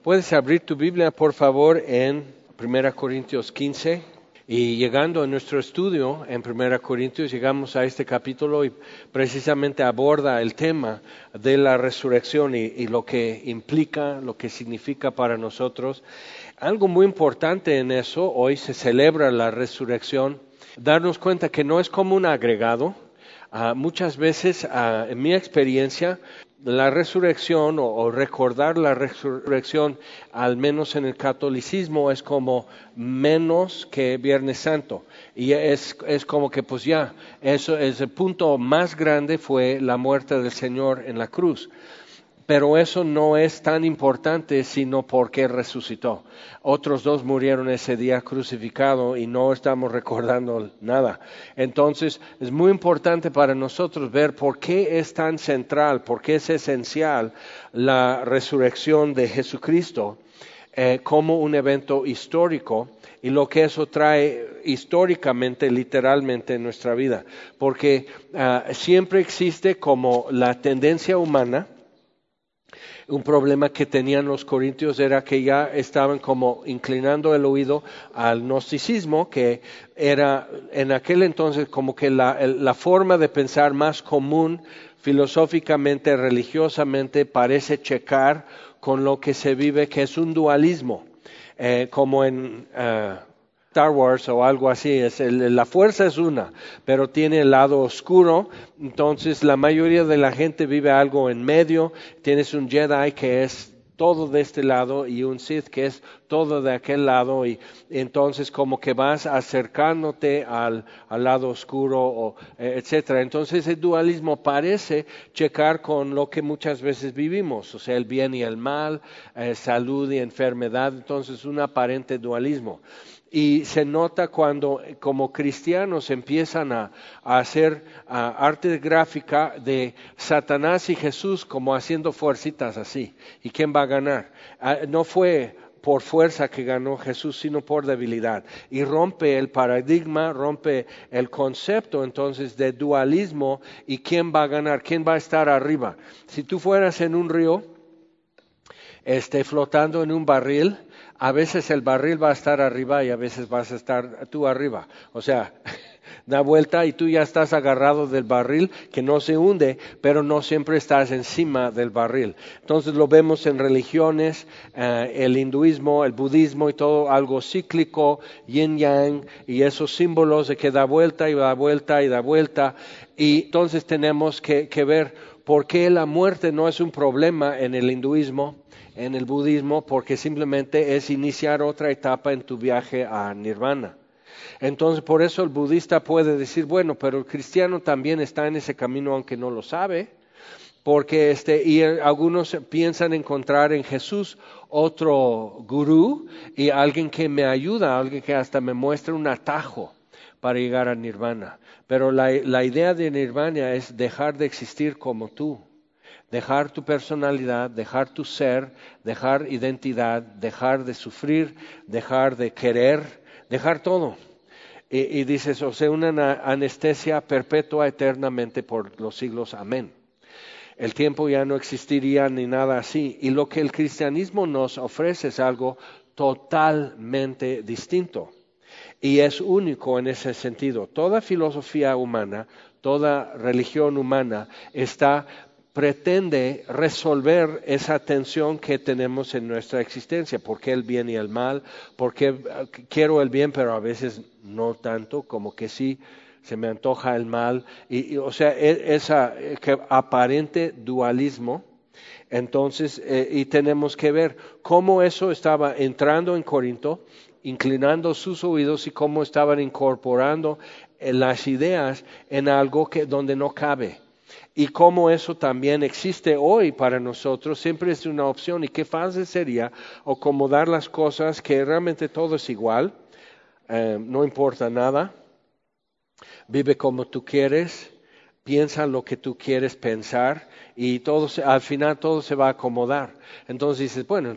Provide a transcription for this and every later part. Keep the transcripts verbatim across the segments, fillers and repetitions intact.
Puedes abrir tu Biblia, por favor, en primera Corintios quince. Y llegando a nuestro estudio en primera Corintios, llegamos a este capítulo y precisamente aborda el tema de la resurrección y, y lo que implica, lo que significa para nosotros. Algo muy importante en eso, hoy se celebra la resurrección, darnos cuenta que no es como un agregado. Uh, muchas veces, uh, en mi experiencia, la resurrección o, o recordar la resurrección, al menos en el catolicismo, es como menos que Viernes Santo. Y es, es como que pues ya, eso es el punto más grande, fue la muerte del Señor en la cruz. Pero eso no es tan importante sino porque resucitó. Otros dos murieron ese día crucificado y no estamos recordando nada. Entonces es muy importante para nosotros ver por qué es tan central, por qué es esencial la resurrección de Jesucristo eh, como un evento histórico y lo que eso trae históricamente, literalmente en nuestra vida. Porque uh, siempre existe como la tendencia humana. Un problema que tenían los corintios era que ya estaban como inclinando el oído al gnosticismo, que era en aquel entonces como que la, la forma de pensar más común filosóficamente, religiosamente, parece checar con lo que se vive, que es un dualismo, eh, como en Uh, Star Wars o algo así, es el, la fuerza es una, pero tiene el lado oscuro. Entonces la mayoría de la gente vive algo en medio. Tienes un Jedi que es todo de este lado y un Sith que es todo de aquel lado, y entonces como que vas acercándote al, al lado oscuro, o, etcétera. Entonces el dualismo parece checar con lo que muchas veces vivimos, o sea, el bien y el mal, eh, salud y enfermedad. Entonces un aparente dualismo. Y se nota cuando como cristianos empiezan a, a hacer a, arte gráfica de Satanás y Jesús como haciendo fuercitas así. ¿Y quién va a ganar? Ah, no fue por fuerza que ganó Jesús, sino por debilidad. Y rompe el paradigma, rompe el concepto entonces de dualismo. ¿Y quién va a ganar? ¿Quién va a estar arriba? Si tú fueras en un río, este, flotando en un barril, a veces el barril va a estar arriba y a veces vas a estar tú arriba. O sea, da vuelta y tú ya estás agarrado del barril que no se hunde, pero no siempre estás encima del barril. Entonces lo vemos en religiones, eh, el hinduismo, el budismo y todo, algo cíclico, yin yang, y esos símbolos de que da vuelta y da vuelta y da vuelta. Y entonces tenemos que, que ver por qué la muerte no es un problema en el hinduismo, en el budismo, porque simplemente es iniciar otra etapa en tu viaje a Nirvana. Entonces, por eso el budista puede decir, bueno, pero el cristiano también está en ese camino aunque no lo sabe, porque este, y algunos piensan encontrar en Jesús otro gurú y alguien que me ayuda, alguien que hasta me muestre un atajo para llegar a Nirvana. Pero la, la idea de Nirvana es dejar de existir como tú. Dejar tu personalidad, dejar tu ser, dejar identidad, dejar de sufrir, dejar de querer, dejar todo. Y, y dices, o sea, una anestesia perpetua eternamente por los siglos. Amén. El tiempo ya no existiría ni nada así. Y lo que el cristianismo nos ofrece es algo totalmente distinto. Y es único en ese sentido. Toda filosofía humana, toda religión humana está pretende resolver esa tensión que tenemos en nuestra existencia. ¿Por qué el bien y el mal? ¿Por qué quiero el bien, pero a veces no tanto, como que sí se me antoja el mal? Y, y o sea, ese aparente dualismo. Entonces, eh, y tenemos que ver cómo eso estaba entrando en Corinto, inclinando sus oídos, y cómo estaban incorporando eh, las ideas en algo que donde no cabe. Y cómo eso también existe hoy para nosotros, siempre es una opción. Y qué fácil sería acomodar las cosas, que realmente todo es igual, eh, no importa nada, vive como tú quieres, piensa lo que tú quieres pensar, y todo se, al final todo se va a acomodar. Entonces dices, bueno,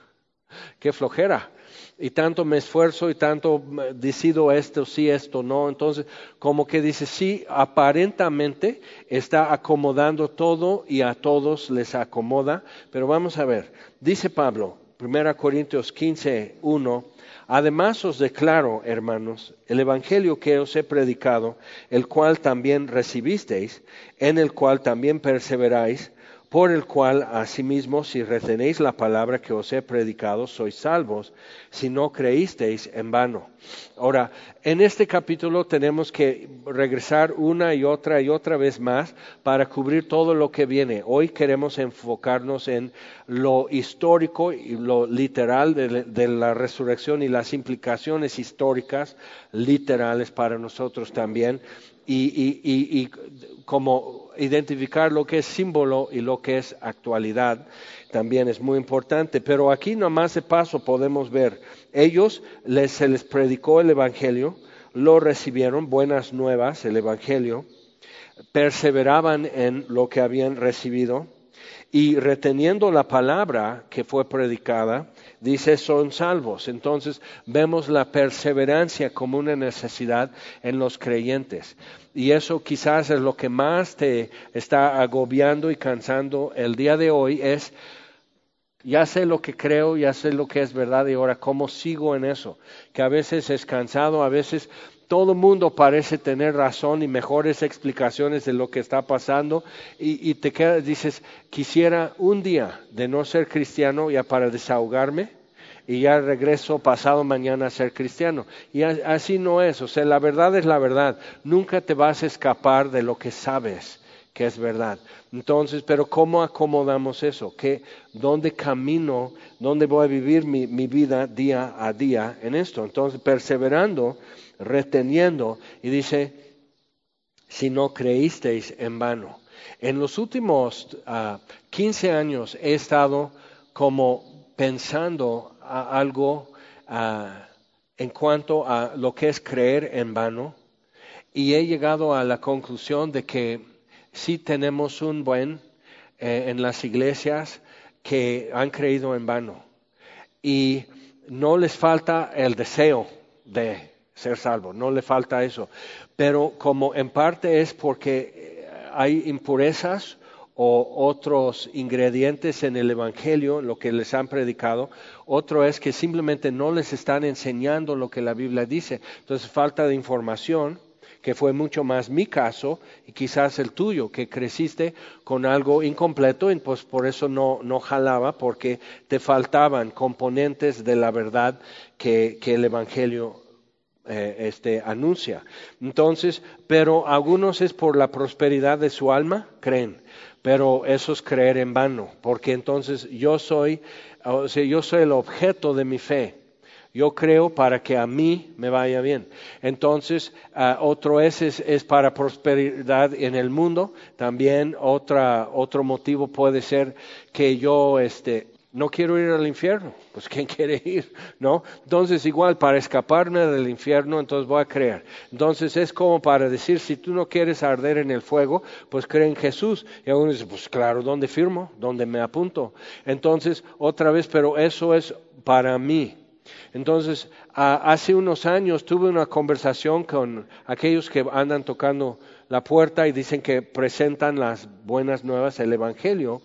qué flojera. Y tanto me esfuerzo y tanto decido esto sí, esto no. Entonces, como que dice, sí, aparentemente está acomodando todo y a todos les acomoda. Pero vamos a ver, dice Pablo, primera Corintios quince, uno. Además os declaro, hermanos, el evangelio que os he predicado, el cual también recibisteis, en el cual también perseveráis, por el cual asimismo si retenéis la palabra que os he predicado, sois salvos, si no creísteis en vano. Ahora, en este capítulo tenemos que regresar una y otra y otra vez más para cubrir todo lo que viene. Hoy queremos enfocarnos en lo histórico y lo literal de, de la resurrección y las implicaciones históricas literales para nosotros también. Y, y, y, y como identificar lo que es símbolo y lo que es actualidad también es muy importante. Pero aquí nomás de paso podemos ver, ellos les, se les predicó el evangelio, lo recibieron, buenas nuevas, el evangelio, perseveraban en lo que habían recibido y reteniendo la palabra que fue predicada, dice son salvos. Entonces vemos la perseverancia como una necesidad en los creyentes. Y eso quizás es lo que más te está agobiando y cansando el día de hoy, es ya sé lo que creo, ya sé lo que es verdad y ahora cómo sigo en eso. Que a veces es cansado, a veces todo el mundo parece tener razón y mejores explicaciones de lo que está pasando y, y te quedas, dices, quisiera un día de no ser cristiano ya para desahogarme y ya regreso pasado mañana a ser cristiano. Y así no es, o sea, la verdad es la verdad. Nunca te vas a escapar de lo que sabes que es verdad. Entonces, pero ¿cómo acomodamos eso? ¿Qué, ¿Dónde camino? ¿Dónde voy a vivir mi, mi vida día a día en esto? Entonces, perseverando, reteniendo, y dice, si no creísteis en vano. En los últimos uh, quince años he estado como pensando a algo uh, en cuanto a lo que es creer en vano, y he llegado a la conclusión de que sí tenemos un buen eh, en las iglesias que han creído en vano y no les falta el deseo de ser salvo, no le falta eso, pero como en parte es porque hay impurezas o otros ingredientes en el evangelio, lo que les han predicado, otro es que simplemente no les están enseñando lo que la Biblia dice, entonces falta de información, que fue mucho más mi caso y quizás el tuyo, que creciste con algo incompleto y pues por eso no, no jalaba, porque te faltaban componentes de la verdad que, que el evangelio eh, este, anuncia. Entonces, pero algunos es por la prosperidad de su alma, creen, pero eso es creer en vano, porque entonces yo soy, o sea, yo soy el objeto de mi fe. Yo creo para que a mí me vaya bien. Entonces, uh, otro es, es, es para prosperidad en el mundo. También otra, otro motivo puede ser que yo este, no quiero ir al infierno. Pues ¿quién quiere ir? ¿No? Entonces, igual, para escaparme del infierno, entonces voy a creer. Entonces, es como para decir, si tú no quieres arder en el fuego, pues cree en Jesús. Y algunos dicen, pues claro, ¿dónde firmo? ¿Dónde me apunto? Entonces, otra vez, pero eso es para mí. Entonces, uh, hace unos años tuve una conversación con aquellos que andan tocando la puerta y dicen que presentan las buenas nuevas, el evangelio.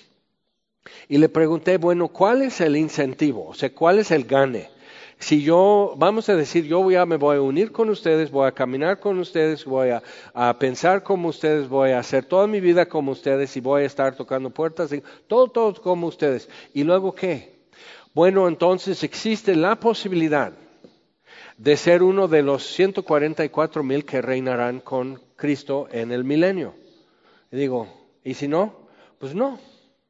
Y le pregunté, bueno, ¿cuál es el incentivo? O sea, ¿cuál es el gane? Si yo, vamos a decir, yo ya me voy a unir con ustedes, voy a caminar con ustedes, voy a, a pensar como ustedes, voy a hacer toda mi vida como ustedes y voy a estar tocando puertas, y todo, todo como ustedes. ¿Y luego qué? Bueno, entonces existe la posibilidad de ser uno de los ciento cuarenta y cuatro mil que reinarán con Cristo en el milenio. Y digo, ¿y si no? Pues no.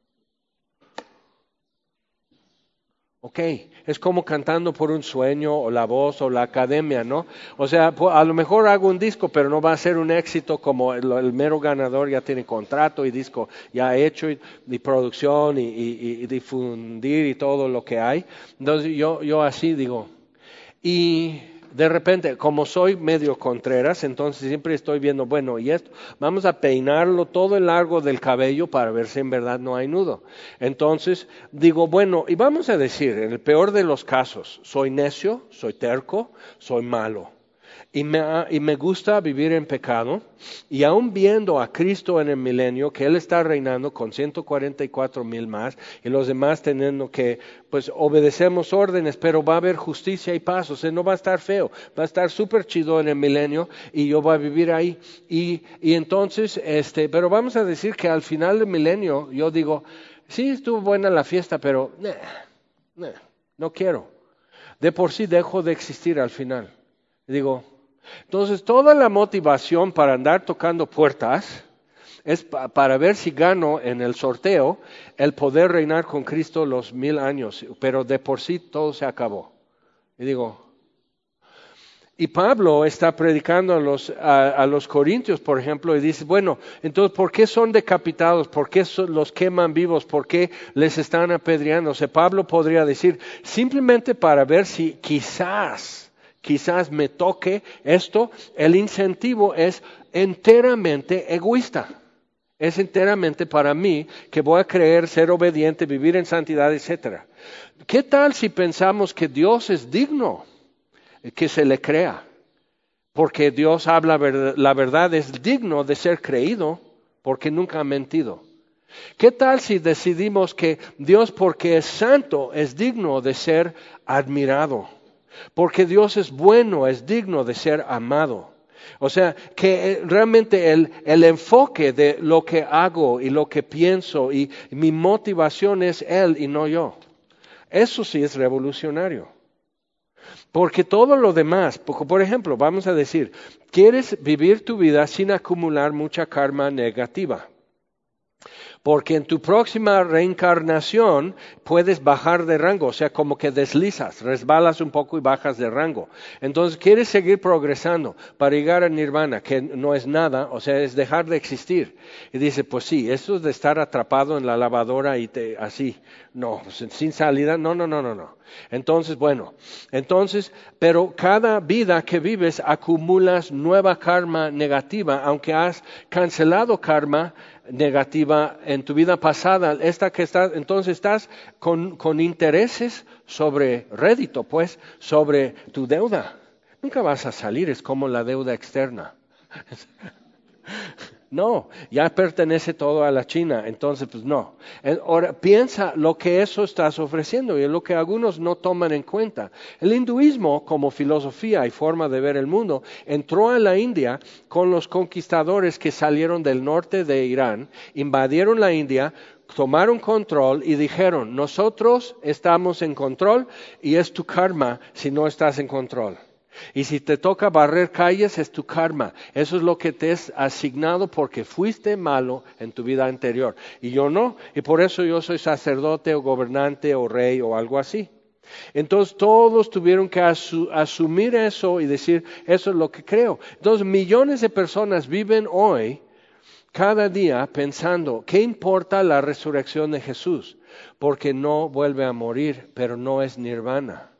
Ok, es como cantando por un sueño o la voz o la academia, ¿no? O sea, a lo mejor hago un disco, pero no va a ser un éxito como el, el mero ganador ya tiene contrato y disco ya hecho y, y producción y, y, y difundir y todo lo que hay. Entonces yo, yo así digo. Y de repente, como soy medio contreras, entonces siempre estoy viendo, bueno, y esto, vamos a peinarlo todo el largo del cabello para ver si en verdad no hay nudo. Entonces digo, bueno, y vamos a decir, en el peor de los casos, soy necio, soy terco, soy malo. Y me, y me gusta vivir en pecado, y aún viendo a Cristo en el milenio, que Él está reinando con ciento cuarenta y cuatro mil más, y los demás teniendo que, pues obedecemos órdenes, pero va a haber justicia y paz, o sea, no va a estar feo, va a estar súper chido en el milenio, y yo voy a vivir ahí. Y, y entonces, este, pero vamos a decir que al final del milenio, yo digo, sí, estuvo buena la fiesta, pero nah, nah, no quiero. De por sí dejo de existir al final. Digo, entonces toda la motivación para andar tocando puertas es pa- para ver si gano en el sorteo el poder reinar con Cristo los mil años, pero de por sí todo se acabó. Y digo, y Pablo está predicando a los, a, a los corintios, por ejemplo, y dice, bueno, entonces, ¿por qué son decapitados? ¿Por qué son- los queman vivos? ¿Por qué les están apedreando? O sea, Pablo podría decir, simplemente para ver si quizás, quizás me toque esto, el incentivo es enteramente egoísta. Es enteramente para mí que voy a creer, ser obediente, vivir en santidad, etcétera. ¿Qué tal si pensamos que Dios es digno que se le crea? Porque Dios habla verdad, la verdad, es digno de ser creído porque nunca ha mentido. ¿Qué tal si decidimos que Dios, porque es santo, es digno de ser admirado? Porque Dios es bueno, es digno de ser amado. O sea, que realmente el, el enfoque de lo que hago y lo que pienso y mi motivación es Él y no yo. Eso sí es revolucionario. Porque todo lo demás, por ejemplo, vamos a decir, quieres vivir tu vida sin acumular mucha karma negativa. Porque en tu próxima reencarnación puedes bajar de rango, o sea, como que deslizas, resbalas un poco y bajas de rango. Entonces, quieres seguir progresando para llegar a nirvana, que no es nada, o sea, es dejar de existir. Y dice, pues sí, eso es de estar atrapado en la lavadora y te, así, no, sin salida, no, no, no, no, no. Entonces, bueno, entonces, pero cada vida que vives acumulas nueva karma negativa, aunque has cancelado karma negativa en tu vida pasada, esta que estás, entonces estás con, con intereses sobre rédito, pues, sobre tu deuda. Nunca vas a salir, es como la deuda externa. No, ya pertenece todo a la China, entonces pues no. Ahora piensa lo que eso estás ofreciendo y es lo que algunos no toman en cuenta. El hinduismo, como filosofía y forma de ver el mundo, entró a la India con los conquistadores que salieron del norte de Irán, invadieron la India, tomaron control y dijeron, nosotros estamos en control y es tu karma si no estás en control. Y si te toca barrer calles, es tu karma. Eso es lo que te es asignado porque fuiste malo en tu vida anterior. Y yo no. Y por eso yo soy sacerdote o gobernante o rey o algo así. Entonces todos tuvieron que asu- asumir eso y decir, eso es lo que creo. Entonces millones de personas viven hoy, cada día, pensando, ¿qué importa la resurrección de Jesús? Porque no vuelve a morir, pero no es nirvana.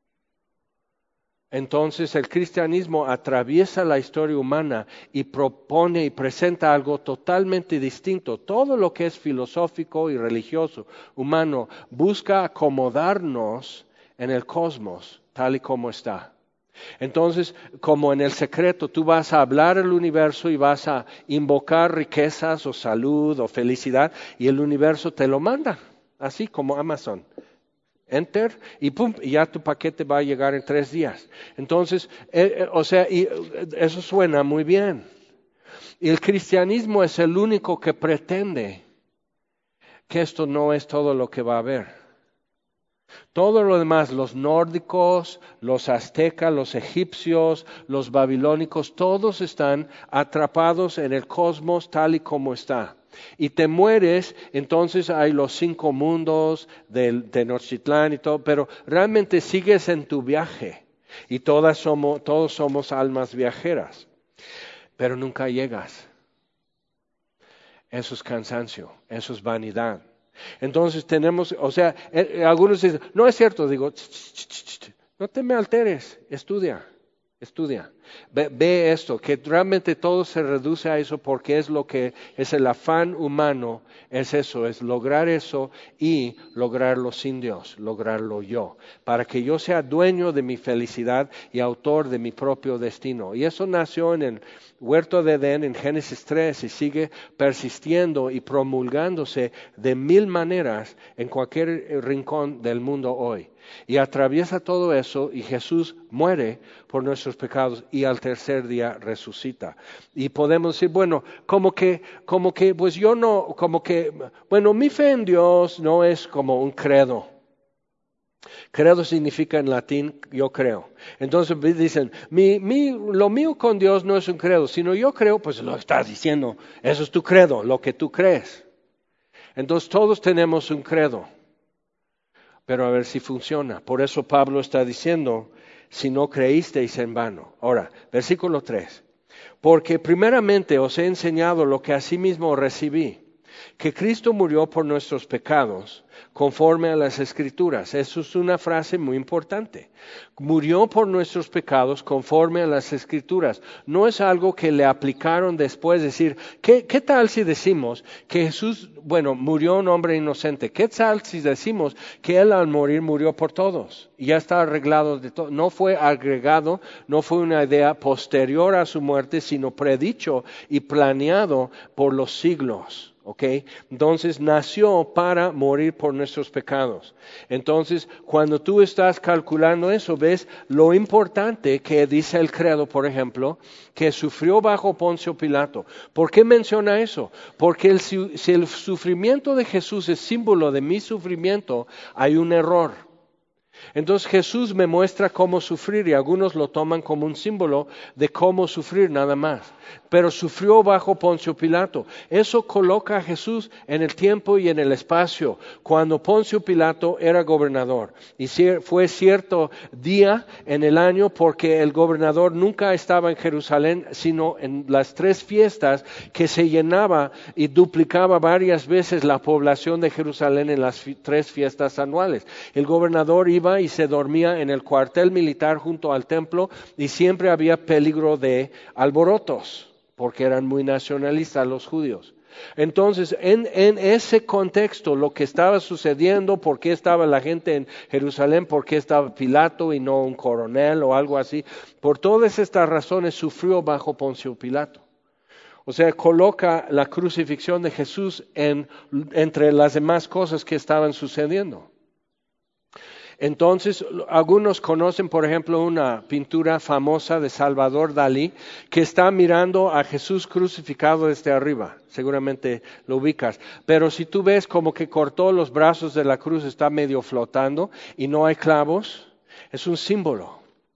Entonces el cristianismo atraviesa la historia humana y propone y presenta algo totalmente distinto. Todo lo que es filosófico y religioso humano busca acomodarnos en el cosmos tal y como está. Entonces, como en el secreto, tú vas a hablar al universo y vas a invocar riquezas o salud o felicidad y el universo te lo manda, así como Amazon. Enter y pum, y ya tu paquete va a llegar en tres días. Entonces, eh, eh, o sea, y, eh, eso suena muy bien. Y el cristianismo es el único que pretende que esto no es todo lo que va a haber. Todo lo demás, los nórdicos, los aztecas, los egipcios, los babilónicos, todos están atrapados en el cosmos tal y como está. Y te mueres, entonces hay los cinco mundos de Tenochtitlán y todo, pero realmente sigues en tu viaje. Y todas somos, todos somos almas viajeras, pero nunca llegas. Eso es cansancio, eso es vanidad. Entonces tenemos, o sea, eh, algunos dicen, no es cierto, digo, ch, ch, ch, ch, no te me alteres, estudia, estudia. Ve, ve esto, que realmente todo se reduce a eso porque es lo que es el afán humano, es eso, es lograr eso y lograrlo sin Dios, lograrlo yo, para que yo sea dueño de mi felicidad y autor de mi propio destino. Y eso nació en el huerto de Edén en Génesis tres y sigue persistiendo y promulgándose de mil maneras en cualquier rincón del mundo hoy. Y atraviesa todo eso y Jesús muere por nuestros pecados y al tercer día resucita. Y podemos decir, bueno, como que, como que, pues yo no, como que, bueno, mi fe en Dios no es como un credo. Credo significa en latín, yo creo. Entonces dicen, mi, mi, lo mío con Dios no es un credo, sino yo creo, pues lo estás diciendo, eso es tu credo, lo que tú crees. Entonces todos tenemos un credo. Pero a ver si funciona. Por eso Pablo está diciendo, si no creísteis en vano. Ahora, versículo tres. Porque primeramente os he enseñado lo que asimismo recibí, que Cristo murió por nuestros pecados, conforme a las Escrituras. Eso es una frase muy importante. Murió por nuestros pecados conforme a las Escrituras. No es algo que le aplicaron después. Decir, ¿qué, qué tal si decimos que Jesús, bueno, murió un hombre inocente? ¿Qué tal si decimos que Él al morir murió por todos? Y ya está arreglado de todo. No fue agregado, no fue una idea posterior a su muerte, sino predicho y planeado por los siglos. Okay, entonces nació para morir por nuestros pecados. Entonces, cuando tú estás calculando eso, ves lo importante que dice el credo, por ejemplo, que sufrió bajo Poncio Pilato. ¿Por qué menciona eso? Porque el, si el sufrimiento de Jesús es símbolo de mi sufrimiento, hay un error. Entonces Jesús me muestra cómo sufrir y algunos lo toman como un símbolo de cómo sufrir nada más. Pero sufrió bajo Poncio Pilato. Eso coloca a Jesús en el tiempo y en el espacio, cuando Poncio Pilato era gobernador. Y fue cierto día en el año porque el gobernador nunca estaba en Jerusalén, sino en las tres fiestas que se llenaba y duplicaba varias veces la población de Jerusalén en las fi- tres fiestas anuales. El gobernador iba y se dormía en el cuartel militar junto al templo y siempre había peligro de alborotos, porque eran muy nacionalistas los judíos. Entonces, en, en ese contexto, lo que estaba sucediendo, por qué estaba la gente en Jerusalén, por qué estaba Pilato y no un coronel o algo así, por todas estas razones sufrió bajo Poncio Pilato. O sea, coloca la crucifixión de Jesús en, entre las demás cosas que estaban sucediendo. Entonces, algunos conocen, por ejemplo, una pintura famosa de Salvador Dalí, que está mirando a Jesús crucificado desde arriba. Seguramente lo ubicas. Pero si tú ves como que cortó los brazos de la cruz, está medio flotando y no hay clavos, es un símbolo.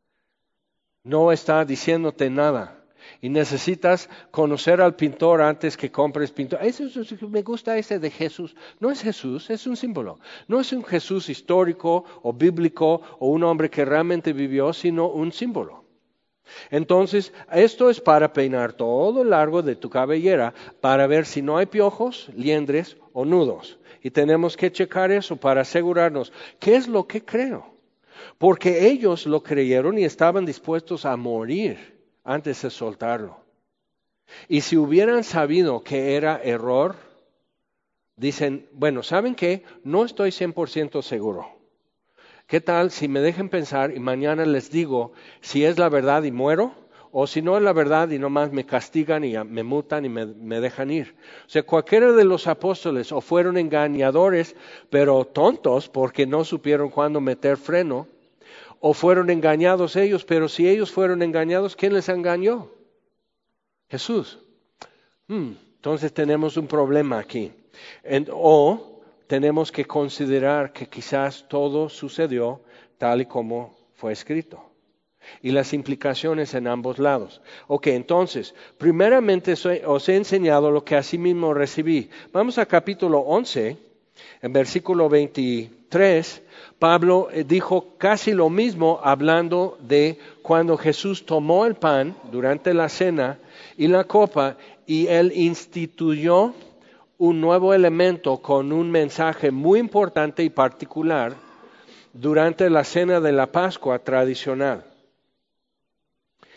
No está diciéndote nada. Y necesitas conocer al pintor antes que compres pintor. Eso, eso, eso, me gusta ese de Jesús. No es Jesús, es un símbolo. No es un Jesús histórico o bíblico o un hombre que realmente vivió, sino un símbolo. Entonces, esto es para peinar todo el largo de tu cabellera para ver si no hay piojos, liendres o nudos. Y tenemos que checar eso para asegurarnos qué es lo que creo. Porque ellos lo creyeron y estaban dispuestos a morir antes de soltarlo. Y si hubieran sabido que era error, dicen, bueno, ¿saben qué? No estoy cien por ciento seguro. ¿Qué tal si me dejen pensar y mañana les digo si es la verdad y muero? O si no es la verdad y nomás me castigan y me mutan y me, me dejan ir. O sea, cualquiera de los apóstoles o fueron engañadores, pero tontos porque no supieron cuándo meter freno, o fueron engañados ellos, pero si ellos fueron engañados, ¿quién les engañó? Jesús. Hmm, entonces tenemos un problema aquí. En, o tenemos que considerar que quizás todo sucedió tal y como fue escrito. Y las implicaciones en ambos lados. Ok, entonces, primeramente os he enseñado lo que asimismo recibí. Vamos a capítulo once, en versículo veintitrés. Pablo dijo casi lo mismo hablando de cuando Jesús tomó el pan durante la cena y la copa y él instituyó un nuevo elemento con un mensaje muy importante y particular durante la cena de la Pascua tradicional.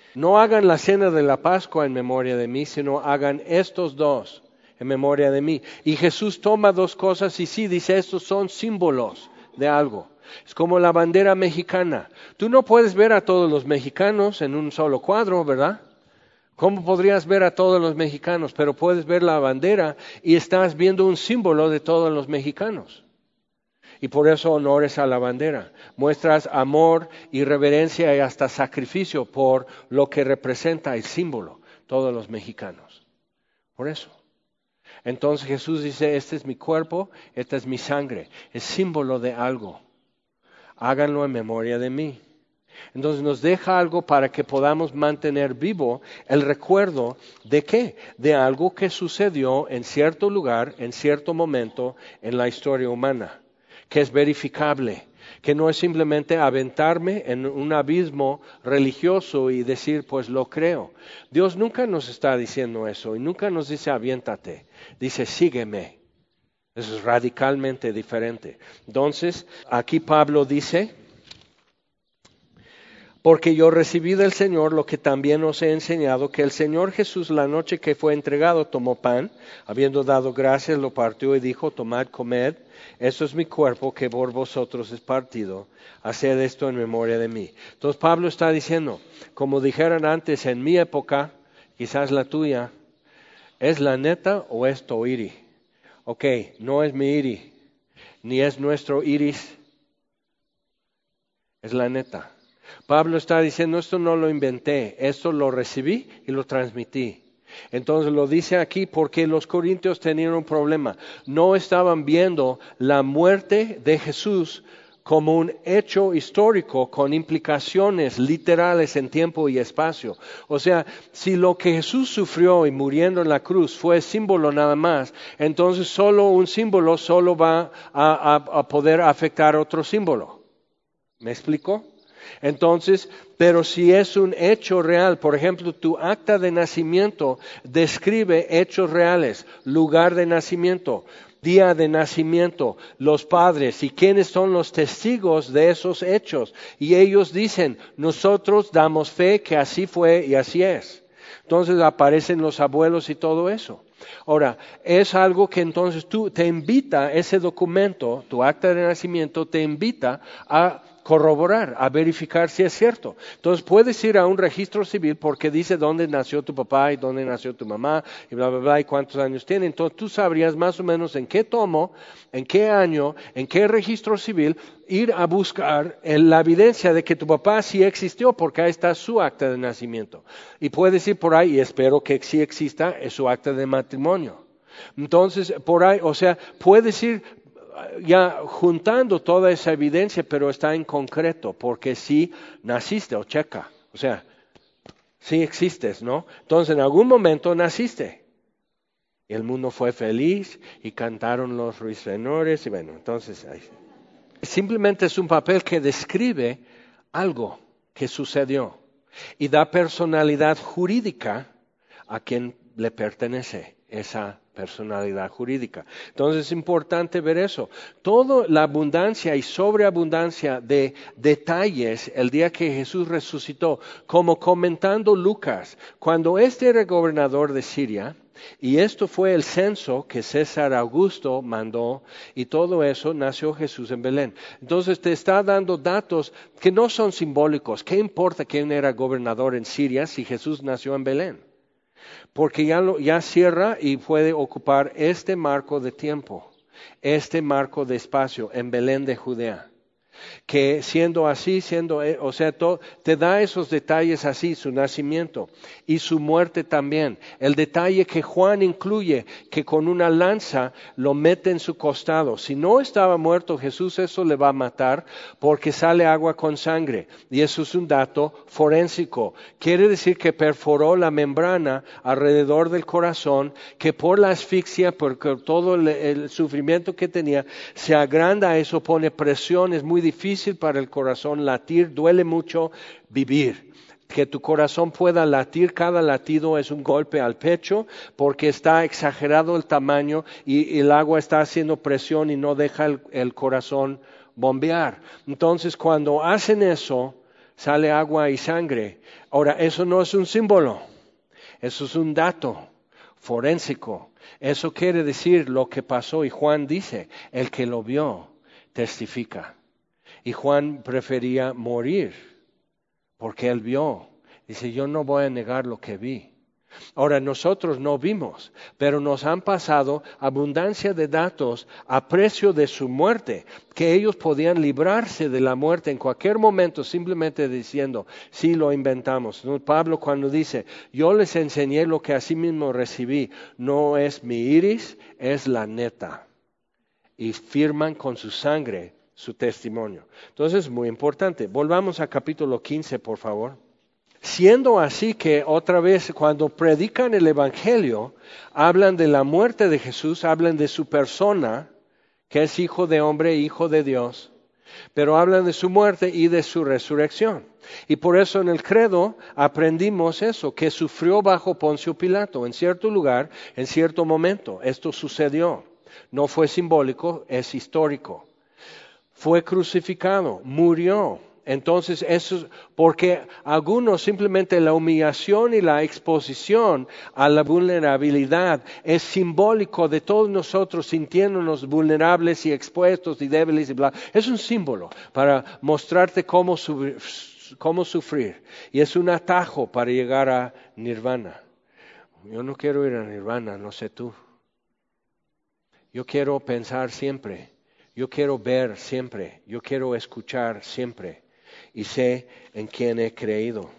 No hagan la cena de la Pascua en memoria de mí, sino hagan estos dos en memoria de mí. Y Jesús toma dos cosas y sí, dice, estos son símbolos de algo. Es como la bandera mexicana. Tú no puedes ver a todos los mexicanos en un solo cuadro, ¿verdad? ¿Cómo podrías ver a todos los mexicanos? Pero puedes ver la bandera y estás viendo un símbolo de todos los mexicanos. Y por eso honores a la bandera. Muestras amor y reverencia y hasta sacrificio por lo que representa el símbolo, todos los mexicanos. Por eso. Entonces Jesús dice, este es mi cuerpo, esta es mi sangre. Es símbolo de algo. Háganlo en memoria de mí. Entonces nos deja algo para que podamos mantener vivo el recuerdo de qué, de algo que sucedió en cierto lugar, en cierto momento en la historia humana, que es verificable, que no es simplemente aventarme en un abismo religioso y decir, pues lo creo. Dios nunca nos está diciendo eso y nunca nos dice aviéntate, dice sígueme. Eso es radicalmente diferente. Entonces, aquí Pablo dice, porque yo recibí del Señor lo que también os he enseñado, que el Señor Jesús la noche que fue entregado tomó pan, habiendo dado gracias lo partió y dijo, tomad, comed, esto es mi cuerpo que por vosotros es partido, haced esto en memoria de mí. Entonces Pablo está diciendo, como dijeron antes en mi época, quizás la tuya, ¿es la neta o es tu iri? Ok, no es mi iri, ni es nuestro iris, es la neta. Pablo está diciendo, esto no lo inventé, esto lo recibí y lo transmití. Entonces lo dice aquí porque los corintios tenían un problema. No estaban viendo la muerte de Jesús como un hecho histórico con implicaciones literales en tiempo y espacio. O sea, si lo que Jesús sufrió y muriendo en la cruz fue símbolo nada más, entonces solo un símbolo solo va a, a, a poder afectar otro símbolo. ¿Me explico? Entonces, pero si es un hecho real, por ejemplo, tu acta de nacimiento describe hechos reales, lugar de nacimiento, día de nacimiento, los padres y quiénes son los testigos de esos hechos. Y ellos dicen, nosotros damos fe que así fue y así es. Entonces aparecen los abuelos y todo eso. Ahora, es algo que entonces tú te invita, ese documento, tu acta de nacimiento te invita a corroborar, a verificar si es cierto. Entonces puedes ir a un registro civil porque dice dónde nació tu papá y dónde nació tu mamá y bla, bla, bla, y cuántos años tiene. Entonces tú sabrías más o menos en qué tomo, en qué año, en qué registro civil ir a buscar la evidencia de que tu papá sí existió porque ahí está su acta de nacimiento. Y puedes ir por ahí y espero que sí exista es su acta de matrimonio. Entonces por ahí, o sea, puedes ir ya juntando toda esa evidencia, pero está en concreto, porque sí naciste, o checa, o sea, sí existes, ¿no? Entonces en algún momento naciste. Y el mundo fue feliz y cantaron los ruiseñores y bueno, entonces ahí. Simplemente es un papel que describe algo que sucedió y da personalidad jurídica a quien le pertenece esa personalidad jurídica. Entonces es importante ver eso. Toda la abundancia y sobreabundancia de detalles el día que Jesús resucitó, como comentando Lucas, cuando este era gobernador de Siria, y esto fue el censo que César Augusto mandó, y todo eso nació Jesús en Belén. Entonces te está dando datos que no son simbólicos. ¿Qué importa quién era gobernador en Siria si Jesús nació en Belén? Porque ya, lo, ya cierra y puede ocupar este marco de tiempo, este marco de espacio en Belén de Judea. Que siendo así, siendo, o sea, to, te da esos detalles así, su nacimiento y su muerte también. El detalle que Juan incluye, que con una lanza lo mete en su costado. Si no estaba muerto Jesús, eso le va a matar porque sale agua con sangre. Y eso es un dato forénsico. Quiere decir que perforó la membrana alrededor del corazón, que por la asfixia, por todo el, el sufrimiento que tenía, se agranda, eso pone presión, es muy difícil para el corazón latir, duele mucho vivir. Que tu corazón pueda latir, cada latido es un golpe al pecho porque está exagerado el tamaño y, y el agua está haciendo presión y no deja el, el corazón bombear. Entonces cuando hacen eso, sale agua y sangre. Ahora, eso no es un símbolo, eso es un dato forénsico. Eso quiere decir lo que pasó, y Juan dice, el que lo vio testifica. Y Juan prefería morir porque él vio. Dice, yo no voy a negar lo que vi. Ahora, nosotros no vimos, pero nos han pasado abundancia de datos a precio de su muerte, que ellos podían librarse de la muerte en cualquier momento, simplemente diciendo, sí lo inventamos. ¿No? Pablo cuando dice, yo les enseñé lo que asimismo recibí, no es mi iris, es la neta. Y firman con su sangre su testimonio. Entonces, es muy importante. Volvamos a capítulo quince, por favor. Siendo así que otra vez cuando predican el Evangelio, hablan de la muerte de Jesús, hablan de su persona, que es hijo de hombre, hijo de Dios, pero hablan de su muerte y de su resurrección. Y por eso en el credo aprendimos eso, que sufrió bajo Poncio Pilato, en cierto lugar, en cierto momento. Esto sucedió, no fue simbólico, es histórico. Fue crucificado, murió. Entonces, eso es porque algunos simplemente la humillación y la exposición a la vulnerabilidad es simbólico de todos nosotros sintiéndonos vulnerables y expuestos y débiles y bla. Es un símbolo para mostrarte cómo, sufrir, cómo sufrir. Y es un atajo para llegar a nirvana. Yo no quiero ir a nirvana, no sé tú. Yo quiero pensar siempre. Yo quiero ver siempre. Yo quiero escuchar siempre. Y sé en quién he creído.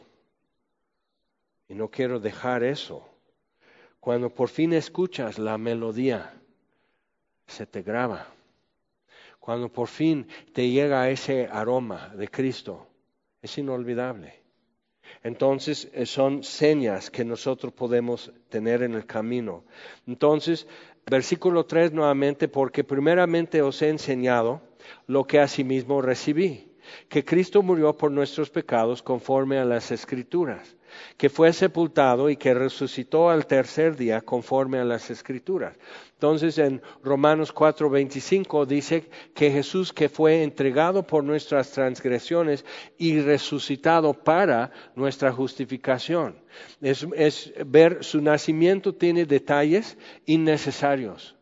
Y no quiero dejar eso. Cuando por fin escuchas la melodía, se te graba. Cuando por fin te llega ese aroma de Cristo, es inolvidable. Entonces son señas que nosotros podemos tener en el camino. Entonces, versículo tres nuevamente, porque primeramente os he enseñado lo que asimismo recibí. Que Cristo murió por nuestros pecados conforme a las Escrituras, que fue sepultado y que resucitó al tercer día conforme a las Escrituras. Entonces en Romanos cuatro veinticinco dice que Jesús, que fue entregado por nuestras transgresiones y resucitado para nuestra justificación. Es, es ver su nacimiento tiene detalles innecesarios.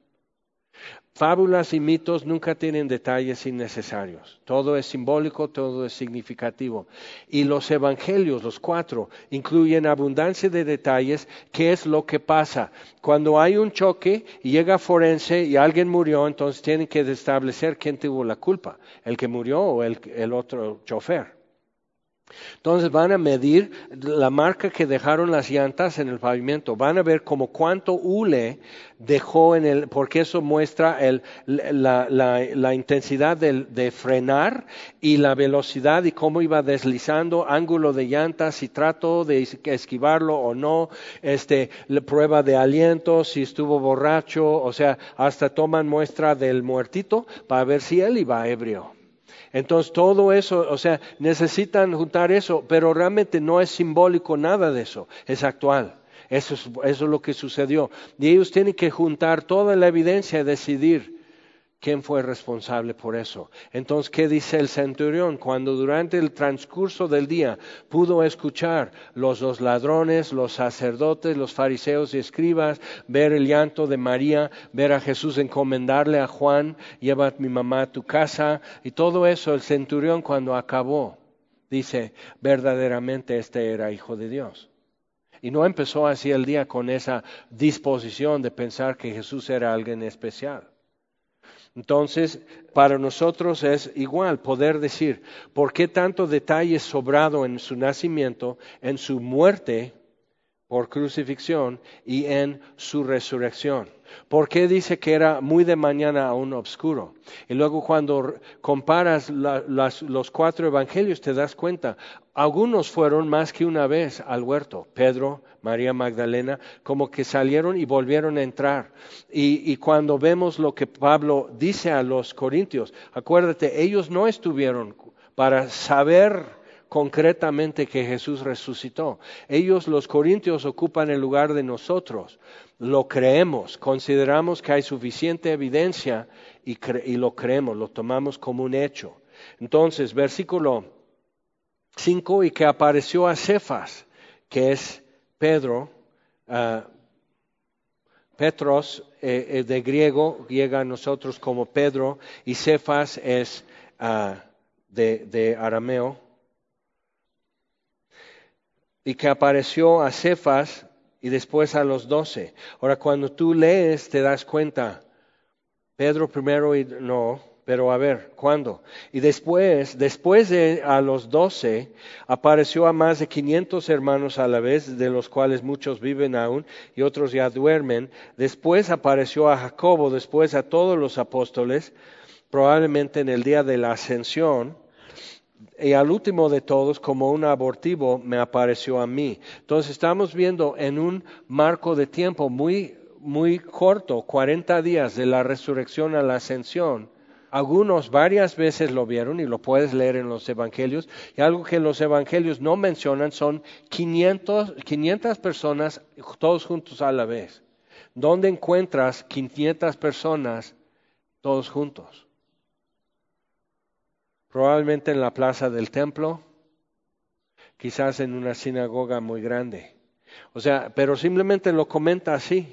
Fábulas y mitos nunca tienen detalles innecesarios. Todo es simbólico, todo es significativo. Y los evangelios, los cuatro, incluyen abundancia de detalles. ¿Qué es lo que pasa? Cuando hay un choque y llega forense y alguien murió, entonces tienen que establecer quién tuvo la culpa, el que murió o el, el otro chofer. Entonces van a medir la marca que dejaron las llantas en el pavimento. Van a ver como cuánto hule dejó en el, porque eso muestra el, la, la, la intensidad de, de frenar y la velocidad y cómo iba deslizando, ángulo de llantas, si trató de esquivarlo o no, este, la prueba de aliento, si estuvo borracho, o sea, hasta toman muestra del muertito para ver si él iba ebrio. Entonces todo eso, o sea, necesitan juntar eso, pero realmente no es simbólico nada de eso, es actual. Eso es, eso es lo que sucedió. Y ellos tienen que juntar toda la evidencia y decidir quién fue responsable por eso. Entonces, ¿qué dice el centurión? Cuando durante el transcurso del día pudo escuchar los dos ladrones, los sacerdotes, los fariseos y escribas, ver el llanto de María, ver a Jesús encomendarle a Juan, lleva a mi mamá a tu casa, y todo eso, el centurión cuando acabó, dice, verdaderamente este era hijo de Dios. Y no empezó así el día con esa disposición de pensar que Jesús era alguien especial. Entonces, para nosotros es igual poder decir, ¿por qué tanto detalle sobrado en su nacimiento, en su muerte por crucifixión y en su resurrección? ¿Por qué dice que era muy de mañana aún oscuro? Y luego cuando comparas la, las, los cuatro evangelios te das cuenta, algunos fueron más que una vez al huerto. Pedro, María Magdalena, como que salieron y volvieron a entrar. Y, y cuando vemos lo que Pablo dice a los corintios, acuérdate, ellos no estuvieron para saber concretamente que Jesús resucitó. Ellos, los corintios, ocupan el lugar de nosotros. Lo creemos, consideramos que hay suficiente evidencia y, cre- y lo creemos, lo tomamos como un hecho. Entonces, versículo cinco, y que apareció a Cefas, que es Pedro, uh, Petros eh, eh, de griego llega a nosotros como Pedro, y Cefas es uh, de, de arameo, y que apareció a Cefas y después a los doce. Ahora, cuando tú lees te das cuenta, Pedro primero y no, pero a ver, ¿cuándo? Y después, después de a los doce, apareció a más de quinientos hermanos a la vez, de los cuales muchos viven aún y otros ya duermen. Después apareció a Jacobo, después a todos los apóstoles, probablemente en el día de la ascensión. Y al último de todos, como un abortivo, me apareció a mí. Entonces estamos viendo en un marco de tiempo muy, muy corto, cuarenta días de la resurrección a la ascensión. Algunos varias veces lo vieron y lo puedes leer en los evangelios. Y algo que los evangelios no mencionan son quinientas, quinientas personas todos juntos a la vez. ¿Dónde encuentras quinientas personas todos juntos? Probablemente en la plaza del templo, quizás en una sinagoga muy grande. O sea, pero simplemente lo comenta así.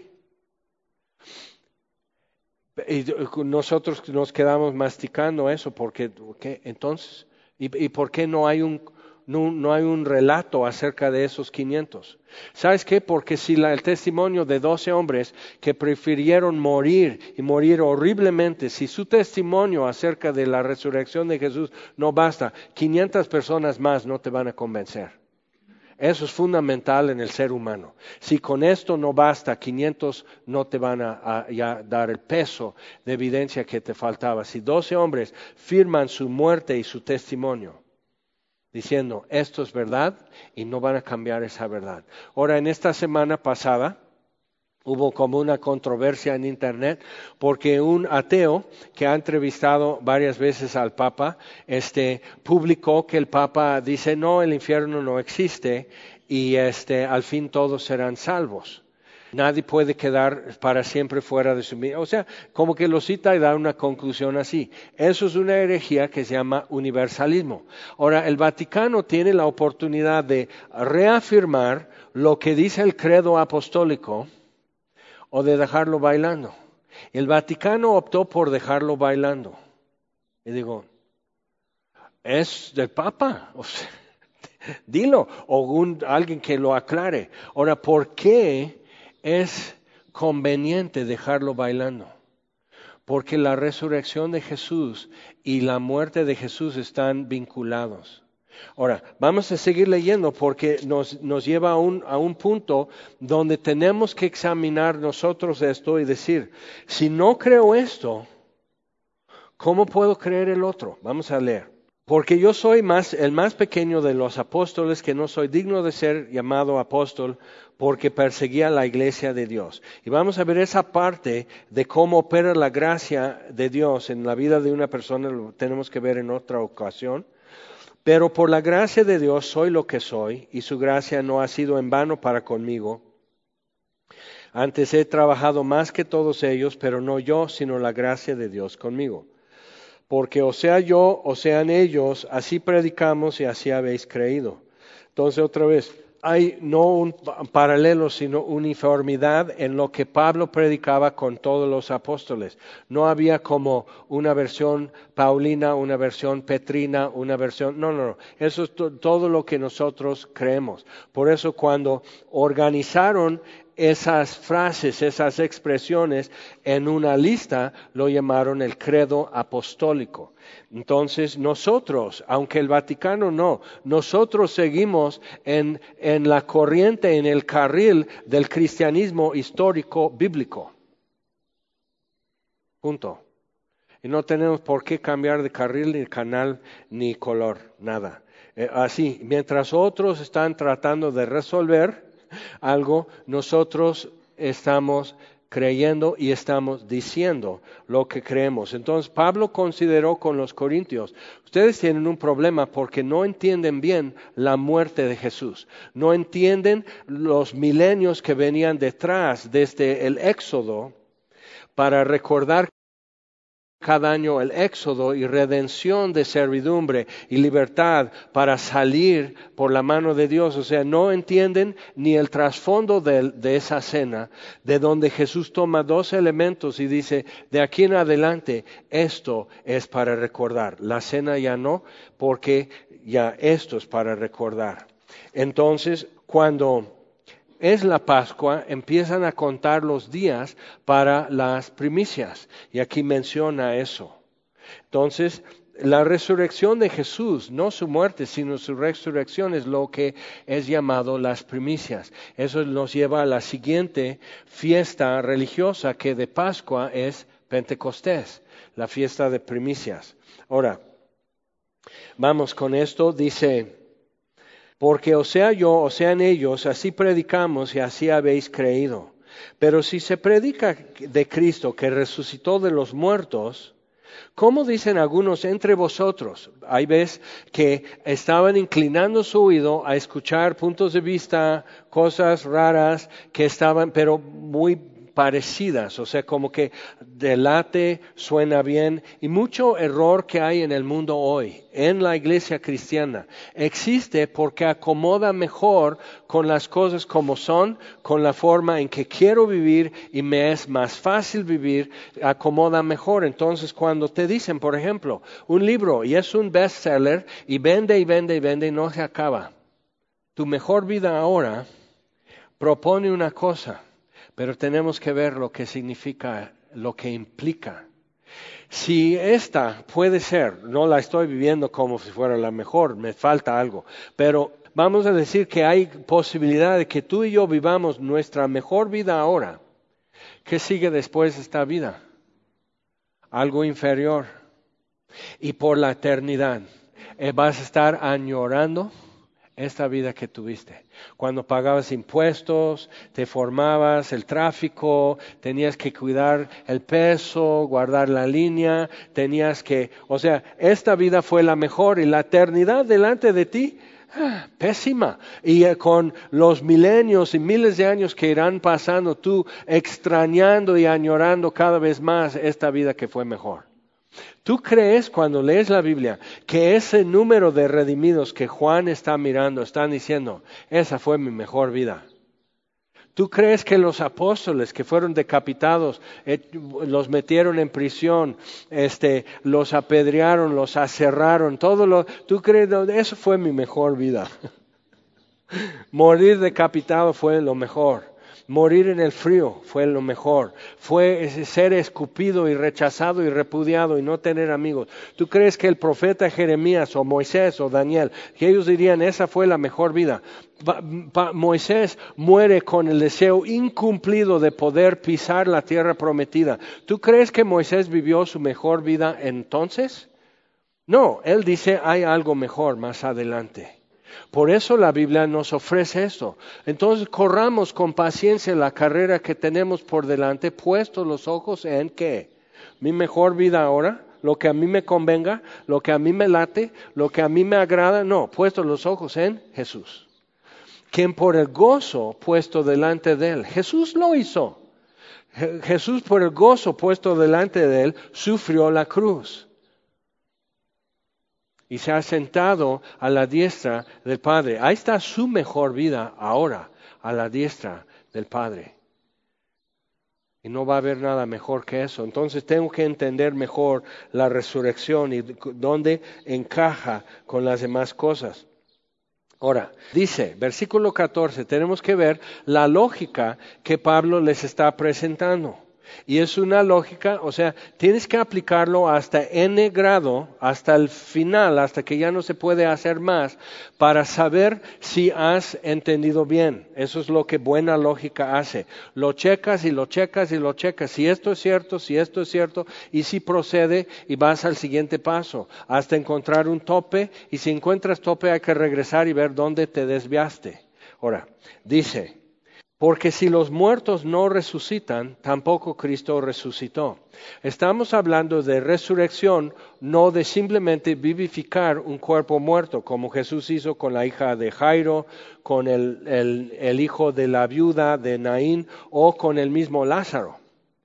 Y nosotros nos quedamos masticando eso, porque ¿qué? Entonces, ¿y, y por qué no hay un no, no hay un relato acerca de esos quinientos? ¿Sabes qué? Porque si la, el testimonio de doce hombres que prefirieron morir y morir horriblemente, si su testimonio acerca de la resurrección de Jesús no basta, quinientas personas más no te van a convencer. Eso es fundamental en el ser humano. Si con esto no basta, quinientos no te van a, a ya dar el peso de evidencia que te faltaba. Si doce hombres firman su muerte y su testimonio, diciendo esto es verdad, y no van a cambiar esa verdad. Ahora, en esta semana pasada hubo como una controversia en internet porque un ateo que ha entrevistado varias veces al Papa, este, publicó que el Papa dice no, el infierno no existe y este, al fin todos serán salvos. Nadie puede quedar para siempre fuera de su vida. O sea, como que lo cita y da una conclusión así. Eso es una herejía que se llama universalismo. Ahora, el Vaticano tiene la oportunidad de reafirmar lo que dice el credo apostólico o de dejarlo bailando. El Vaticano optó por dejarlo bailando. Y digo, es del Papa. O sea, dilo, o un, alguien que lo aclare. Ahora, ¿por qué es conveniente dejarlo bailando? Porque la resurrección de Jesús y la muerte de Jesús están vinculados. Ahora, vamos a seguir leyendo porque nos, nos lleva a un, a un punto donde tenemos que examinar nosotros esto y decir, si no creo esto, ¿cómo puedo creer el otro? Vamos a leer. Porque yo soy más, el más pequeño de los apóstoles, que no soy digno de ser llamado apóstol, porque perseguía la iglesia de Dios. Y vamos a ver esa parte de cómo opera la gracia de Dios en la vida de una persona, lo tenemos que ver en otra ocasión. Pero por la gracia de Dios soy lo que soy, y su gracia no ha sido en vano para conmigo. Antes he trabajado más que todos ellos, pero no yo, sino la gracia de Dios conmigo. Porque o sea yo, o sean ellos, así predicamos y así habéis creído. Entonces otra vez, hay no un paralelo, sino uniformidad en lo que Pablo predicaba con todos los apóstoles. No había como una versión paulina, una versión petrina, una versión... No, no, no. Eso es to- todo lo que nosotros creemos. Por eso cuando organizaron esas frases, esas expresiones en una lista, lo llamaron el credo apostólico. Entonces nosotros, aunque el Vaticano no, nosotros seguimos en, en la corriente, en el carril del cristianismo histórico bíblico. Punto. Y no tenemos por qué cambiar de carril, ni canal, ni color, nada. Eh, así, mientras otros están tratando de resolver algo, nosotros estamos creyendo y estamos diciendo lo que creemos. Entonces Pablo consideró con los corintios, ustedes tienen un problema porque no entienden bien la muerte de Jesús, no entienden los milenios que venían detrás desde el Éxodo para recordar cada año el éxodo y redención de servidumbre y libertad para salir por la mano de Dios. O sea, no entienden ni el trasfondo de, de esa cena, de donde Jesús toma dos elementos y dice, de aquí en adelante, esto es para recordar. La cena ya no, porque ya esto es para recordar. Entonces, cuando es la Pascua, empiezan a contar los días para las primicias. Y aquí menciona eso. Entonces, la resurrección de Jesús, no su muerte, sino su resurrección es lo que es llamado las primicias. Eso nos lleva a la siguiente fiesta religiosa que de Pascua es Pentecostés, la fiesta de primicias. Ahora, vamos con esto, dice, porque o sea yo, o sean ellos, así predicamos y así habéis creído. Pero si se predica de Cristo que resucitó de los muertos, ¿cómo dicen algunos entre vosotros? Hay veces que estaban inclinando su oído a escuchar puntos de vista, cosas raras que estaban, pero muy parecidas, o sea, como que delate, suena bien, y mucho error que hay en el mundo hoy, en la iglesia cristiana, existe porque acomoda mejor con las cosas como son, con la forma en que quiero vivir y me es más fácil vivir, acomoda mejor. Entonces, cuando te dicen, por ejemplo, un libro y es un bestseller y vende y vende y vende y no se acaba, tu mejor vida ahora propone una cosa, pero tenemos que ver lo que significa, lo que implica. Si esta puede ser, no la estoy viviendo como si fuera la mejor, me falta algo, pero vamos a decir que hay posibilidad de que tú y yo vivamos nuestra mejor vida ahora. ¿Qué sigue después de esta vida? Algo inferior. Y por la eternidad eh, vas a estar añorando esta vida que tuviste. Cuando pagabas impuestos, te formabas, el tráfico, tenías que cuidar el peso, guardar la línea, tenías que, o sea, esta vida fue la mejor y la eternidad delante de ti, ah, pésima. Y eh, con los milenios y miles de años que irán pasando, tú extrañando y añorando cada vez más esta vida que fue mejor. ¿Tú crees cuando lees la Biblia que ese número de redimidos que Juan está mirando están diciendo, esa fue mi mejor vida? ¿Tú crees que los apóstoles que fueron decapitados, eh, los metieron en prisión, este, los apedrearon, los aserraron, todo lo, tú crees, no, eso fue mi mejor vida? Morir decapitado fue lo mejor. Morir en el frío fue lo mejor. Fue ser escupido y rechazado y repudiado y no tener amigos. ¿Tú crees que el profeta Jeremías o Moisés o Daniel, que ellos dirían, esa fue la mejor vida? Pa- pa- Moisés muere con el deseo incumplido de poder pisar la tierra prometida. ¿Tú crees que Moisés vivió su mejor vida entonces? No, él dice, hay algo mejor más adelante. Por eso la Biblia nos ofrece esto. Entonces corramos con paciencia la carrera que tenemos por delante, puestos los ojos en ¿qué? Mi mejor vida ahora, lo que a mí me convenga, lo que a mí me late, lo que a mí me agrada. No, puestos los ojos en Jesús. Quien por el gozo puesto delante de él, Jesús lo hizo. Jesús por el gozo puesto delante de él sufrió la cruz. Y se ha sentado a la diestra del Padre. Ahí está su mejor vida ahora, a la diestra del Padre. Y no va a haber nada mejor que eso. Entonces tengo que entender mejor la resurrección y dónde encaja con las demás cosas. Ahora, dice, versículo catorce, tenemos que ver la lógica que Pablo les está presentando. Y es una lógica, o sea, tienes que aplicarlo hasta N grado, hasta el final, hasta que ya no se puede hacer más, para saber si has entendido bien. Eso es lo que buena lógica hace. Lo checas y lo checas y lo checas. Si esto es cierto, si esto es cierto, y si procede, y vas al siguiente paso, hasta encontrar un tope, y si encuentras tope hay que regresar y ver dónde te desviaste. Ahora, dice, porque si los muertos no resucitan, tampoco Cristo resucitó. Estamos hablando de resurrección, no de simplemente vivificar un cuerpo muerto, como Jesús hizo con la hija de Jairo, con el, el, el hijo de la viuda de Naín o con el mismo Lázaro.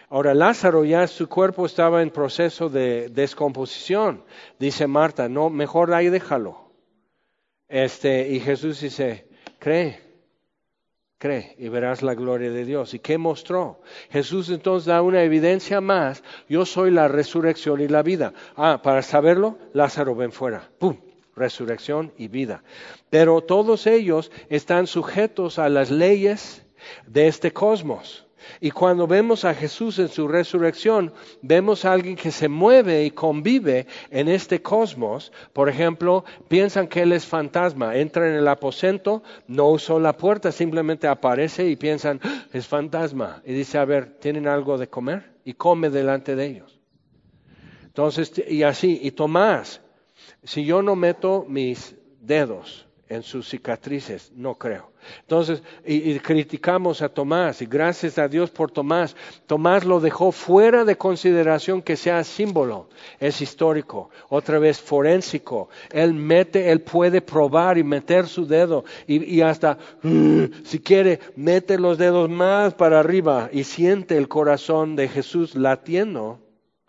Ahora Lázaro ya su cuerpo estaba en proceso de descomposición. Dice Marta, no, mejor ahí déjalo. Este, y Jesús dice, cree, cree y verás la gloria de Dios. ¿Y qué mostró? Jesús entonces da una evidencia más. Yo soy la resurrección y la vida. Ah, para saberlo, Lázaro ven fuera. ¡Pum! Resurrección y vida. Pero todos ellos están sujetos a las leyes de este cosmos. Y cuando vemos a Jesús en su resurrección, vemos a alguien que se mueve y convive en este cosmos. Por ejemplo, piensan que Él es fantasma. Entra en el aposento, no usó la puerta, simplemente aparece y piensan, ¡ah! Es fantasma. Y dice, a ver, ¿tienen algo de comer? Y come delante de ellos. Entonces, y así, y Tomás, si yo no meto mis dedos en sus cicatrices, no creo. Entonces, y, y criticamos a Tomás, y gracias a Dios por Tomás. Tomás lo dejó fuera de consideración que sea símbolo, es histórico, otra vez forénsico. Él mete, él puede probar y meter su dedo, y, y hasta, uh, si quiere, mete los dedos más para arriba y siente el corazón de Jesús latiendo.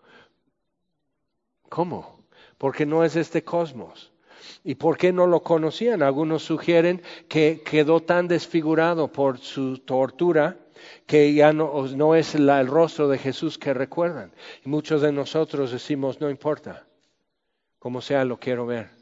¿Cómo? Porque no es este cosmos. ¿Y por qué no lo conocían? Algunos sugieren que quedó tan desfigurado por su tortura que ya no, no es la, el rostro de Jesús que recuerdan. Y muchos de nosotros decimos, no importa, como sea lo quiero ver.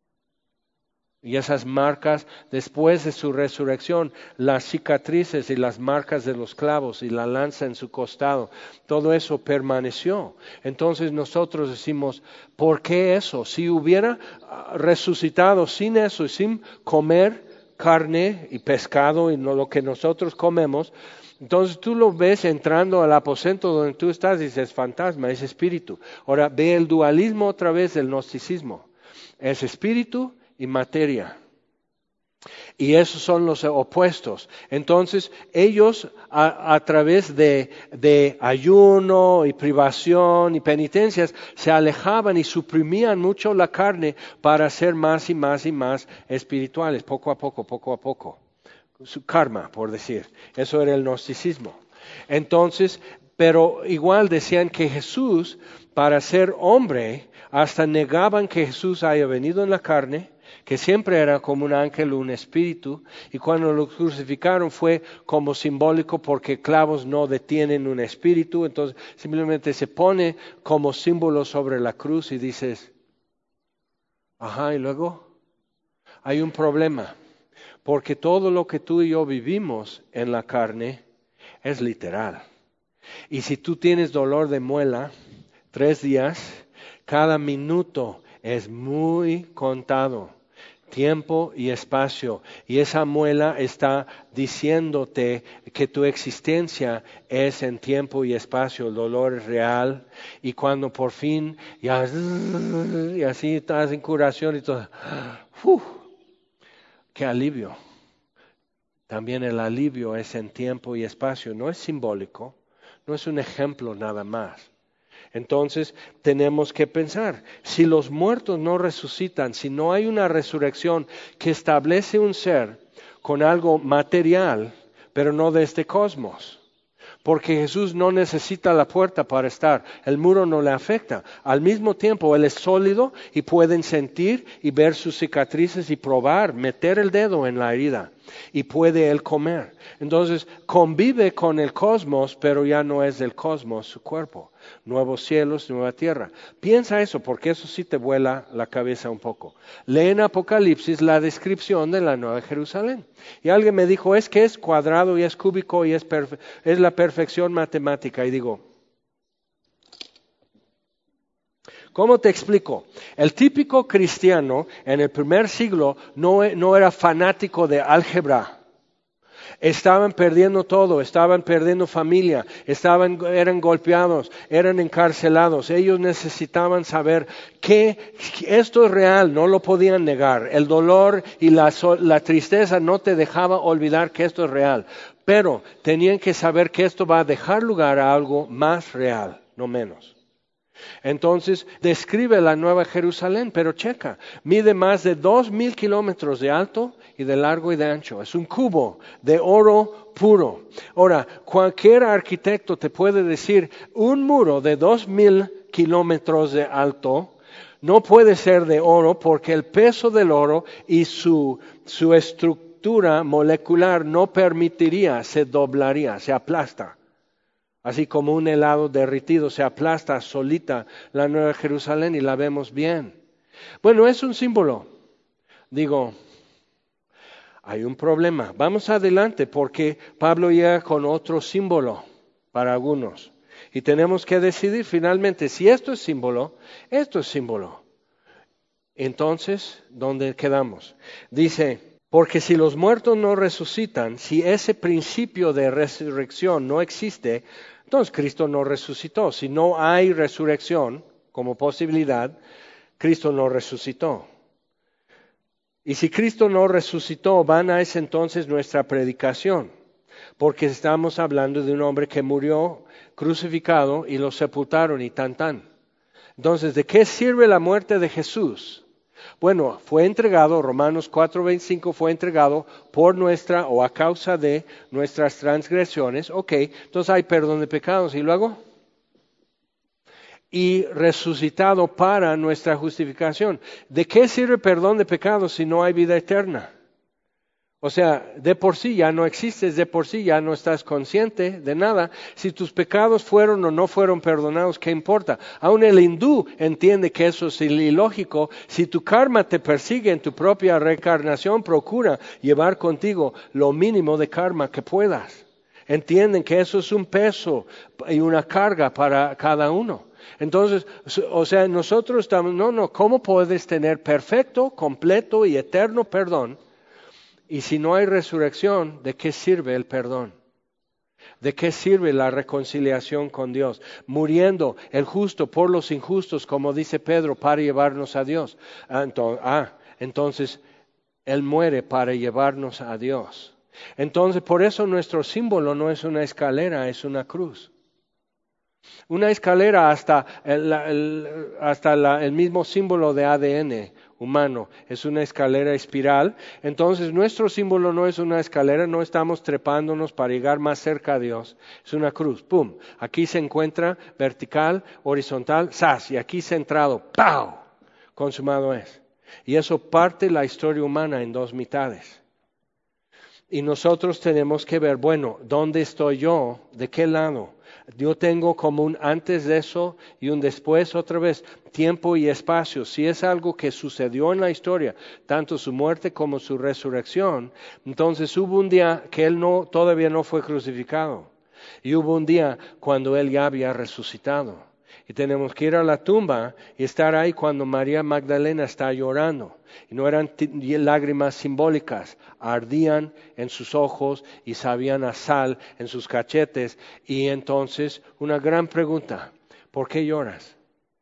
Y esas marcas, después de su resurrección, las cicatrices y las marcas de los clavos y la lanza en su costado, todo eso permaneció. Entonces nosotros decimos, ¿por qué eso? Si hubiera resucitado sin eso y sin comer carne y pescado y no lo que nosotros comemos, entonces tú lo ves entrando al aposento donde tú estás y dices, fantasma, es espíritu. Ahora ve el dualismo otra vez del gnosticismo. Es espíritu y materia. Y esos son los opuestos. Entonces, ellos a, a través de, de ayuno y privación y penitencias se alejaban y suprimían mucho la carne para ser más y más y más espirituales, poco a poco, poco a poco. Su karma, por decir. Eso era el gnosticismo. Entonces, pero igual decían que Jesús, para ser hombre, hasta negaban que Jesús haya venido en la carne, que siempre era como un ángel, un espíritu, y cuando lo crucificaron fue como simbólico porque clavos no detienen un espíritu, entonces simplemente se pone como símbolo sobre la cruz y dices, ajá, y luego hay un problema, porque todo lo que tú y yo vivimos en la carne es literal. Y si tú tienes dolor de muela, tres días, cada minuto es muy contado. Tiempo y espacio, y esa muela está diciéndote que tu existencia es en tiempo y espacio, el dolor es real, y cuando por fin ya y así estás en curación y todo, ¡uf! ¡Qué alivio! También el alivio es en tiempo y espacio, no es simbólico, no es un ejemplo nada más. Entonces tenemos que pensar, si los muertos no resucitan, si no hay una resurrección que establece un ser con algo material, pero no de este cosmos, porque Jesús no necesita la puerta para estar, el muro no le afecta. Al mismo tiempo Él es sólido y pueden sentir y ver sus cicatrices y probar, meter el dedo en la herida y puede Él comer. Entonces convive con el cosmos, pero ya no es del cosmos su cuerpo. Nuevos cielos, nueva tierra. Piensa eso, porque eso sí te vuela la cabeza un poco. Lee en Apocalipsis la descripción de la Nueva Jerusalén. Y alguien me dijo, es que es cuadrado y es cúbico y es, perfe- es la perfección matemática. Y digo, ¿cómo te explico? El típico cristiano en el primer siglo no, no era fanático de álgebra. Estaban perdiendo todo, estaban perdiendo familia, estaban, eran golpeados, eran encarcelados. Ellos necesitaban saber que esto es real, no lo podían negar. El dolor y la, la tristeza no te dejaba olvidar que esto es real. Pero tenían que saber que esto va a dejar lugar a algo más real, no menos. Entonces describe la Nueva Jerusalén, pero checa, mide más de dos mil kilómetros de alto y de largo y de ancho. Es un cubo de oro puro. Ahora, cualquier arquitecto te puede decir, un muro de dos mil kilómetros de alto no puede ser de oro porque el peso del oro y su, su estructura molecular no permitiría, se doblaría, se aplasta. Así como un helado derritido se aplasta solita la Nueva Jerusalén y la vemos bien. Bueno, es un símbolo. Digo, hay un problema. Vamos adelante porque Pablo llega con otro símbolo para algunos. Y tenemos que decidir finalmente si esto es símbolo, esto es símbolo. Entonces, ¿dónde quedamos? Dice, porque si los muertos no resucitan, si ese principio de resurrección no existe, entonces Cristo no resucitó. Si no hay resurrección como posibilidad, Cristo no resucitó. Y si Cristo no resucitó, vana es entonces nuestra predicación, porque estamos hablando de un hombre que murió crucificado y lo sepultaron y tan tan. Entonces, ¿de qué sirve la muerte de Jesús? Bueno, fue entregado, Romanos cuatro veinticinco fue entregado por nuestra o a causa de nuestras transgresiones. Ok, entonces hay perdón de pecados. ¿Y luego? Y resucitado para nuestra justificación. ¿De qué sirve perdón de pecados si no hay vida eterna? O sea, de por sí ya no existes, de por sí ya no estás consciente de nada. Si tus pecados fueron o no fueron perdonados, ¿qué importa? Aún el hindú entiende que eso es ilógico. Si tu karma te persigue en tu propia reencarnación, procura llevar contigo lo mínimo de karma que puedas. Entienden que eso es un peso y una carga para cada uno. Entonces, o sea, nosotros estamos, no, no, ¿cómo puedes tener perfecto, completo y eterno perdón? Y si no hay resurrección, ¿de qué sirve el perdón? ¿De qué sirve la reconciliación con Dios? Muriendo el justo por los injustos, como dice Pedro, para llevarnos a Dios. Entonces, ah, entonces Él muere para llevarnos a Dios. Entonces, por eso nuestro símbolo no es una escalera, es una cruz. Una escalera hasta el, el, hasta la, el mismo símbolo de A D N humano, es una escalera espiral. Entonces nuestro símbolo no es una escalera, no estamos trepándonos para llegar más cerca a Dios, es una cruz, ¡pum! Aquí se encuentra vertical, horizontal, ¡zas! Y aquí centrado, ¡pau! Consumado es. Y eso parte la historia humana en dos mitades. Y nosotros tenemos que ver, bueno, ¿dónde estoy yo? ¿De qué lado? Yo tengo como un antes de eso y un después otra vez, tiempo y espacio. Si es algo que sucedió en la historia, tanto su muerte como su resurrección, entonces hubo un día que Él no, todavía no fue crucificado. Y hubo un día cuando Él ya había resucitado. Y tenemos que ir a la tumba y estar ahí cuando María Magdalena está llorando. Y no eran t- lágrimas simbólicas, ardían en sus ojos y sabían a sal en sus cachetes. Y entonces una gran pregunta, ¿por qué lloras?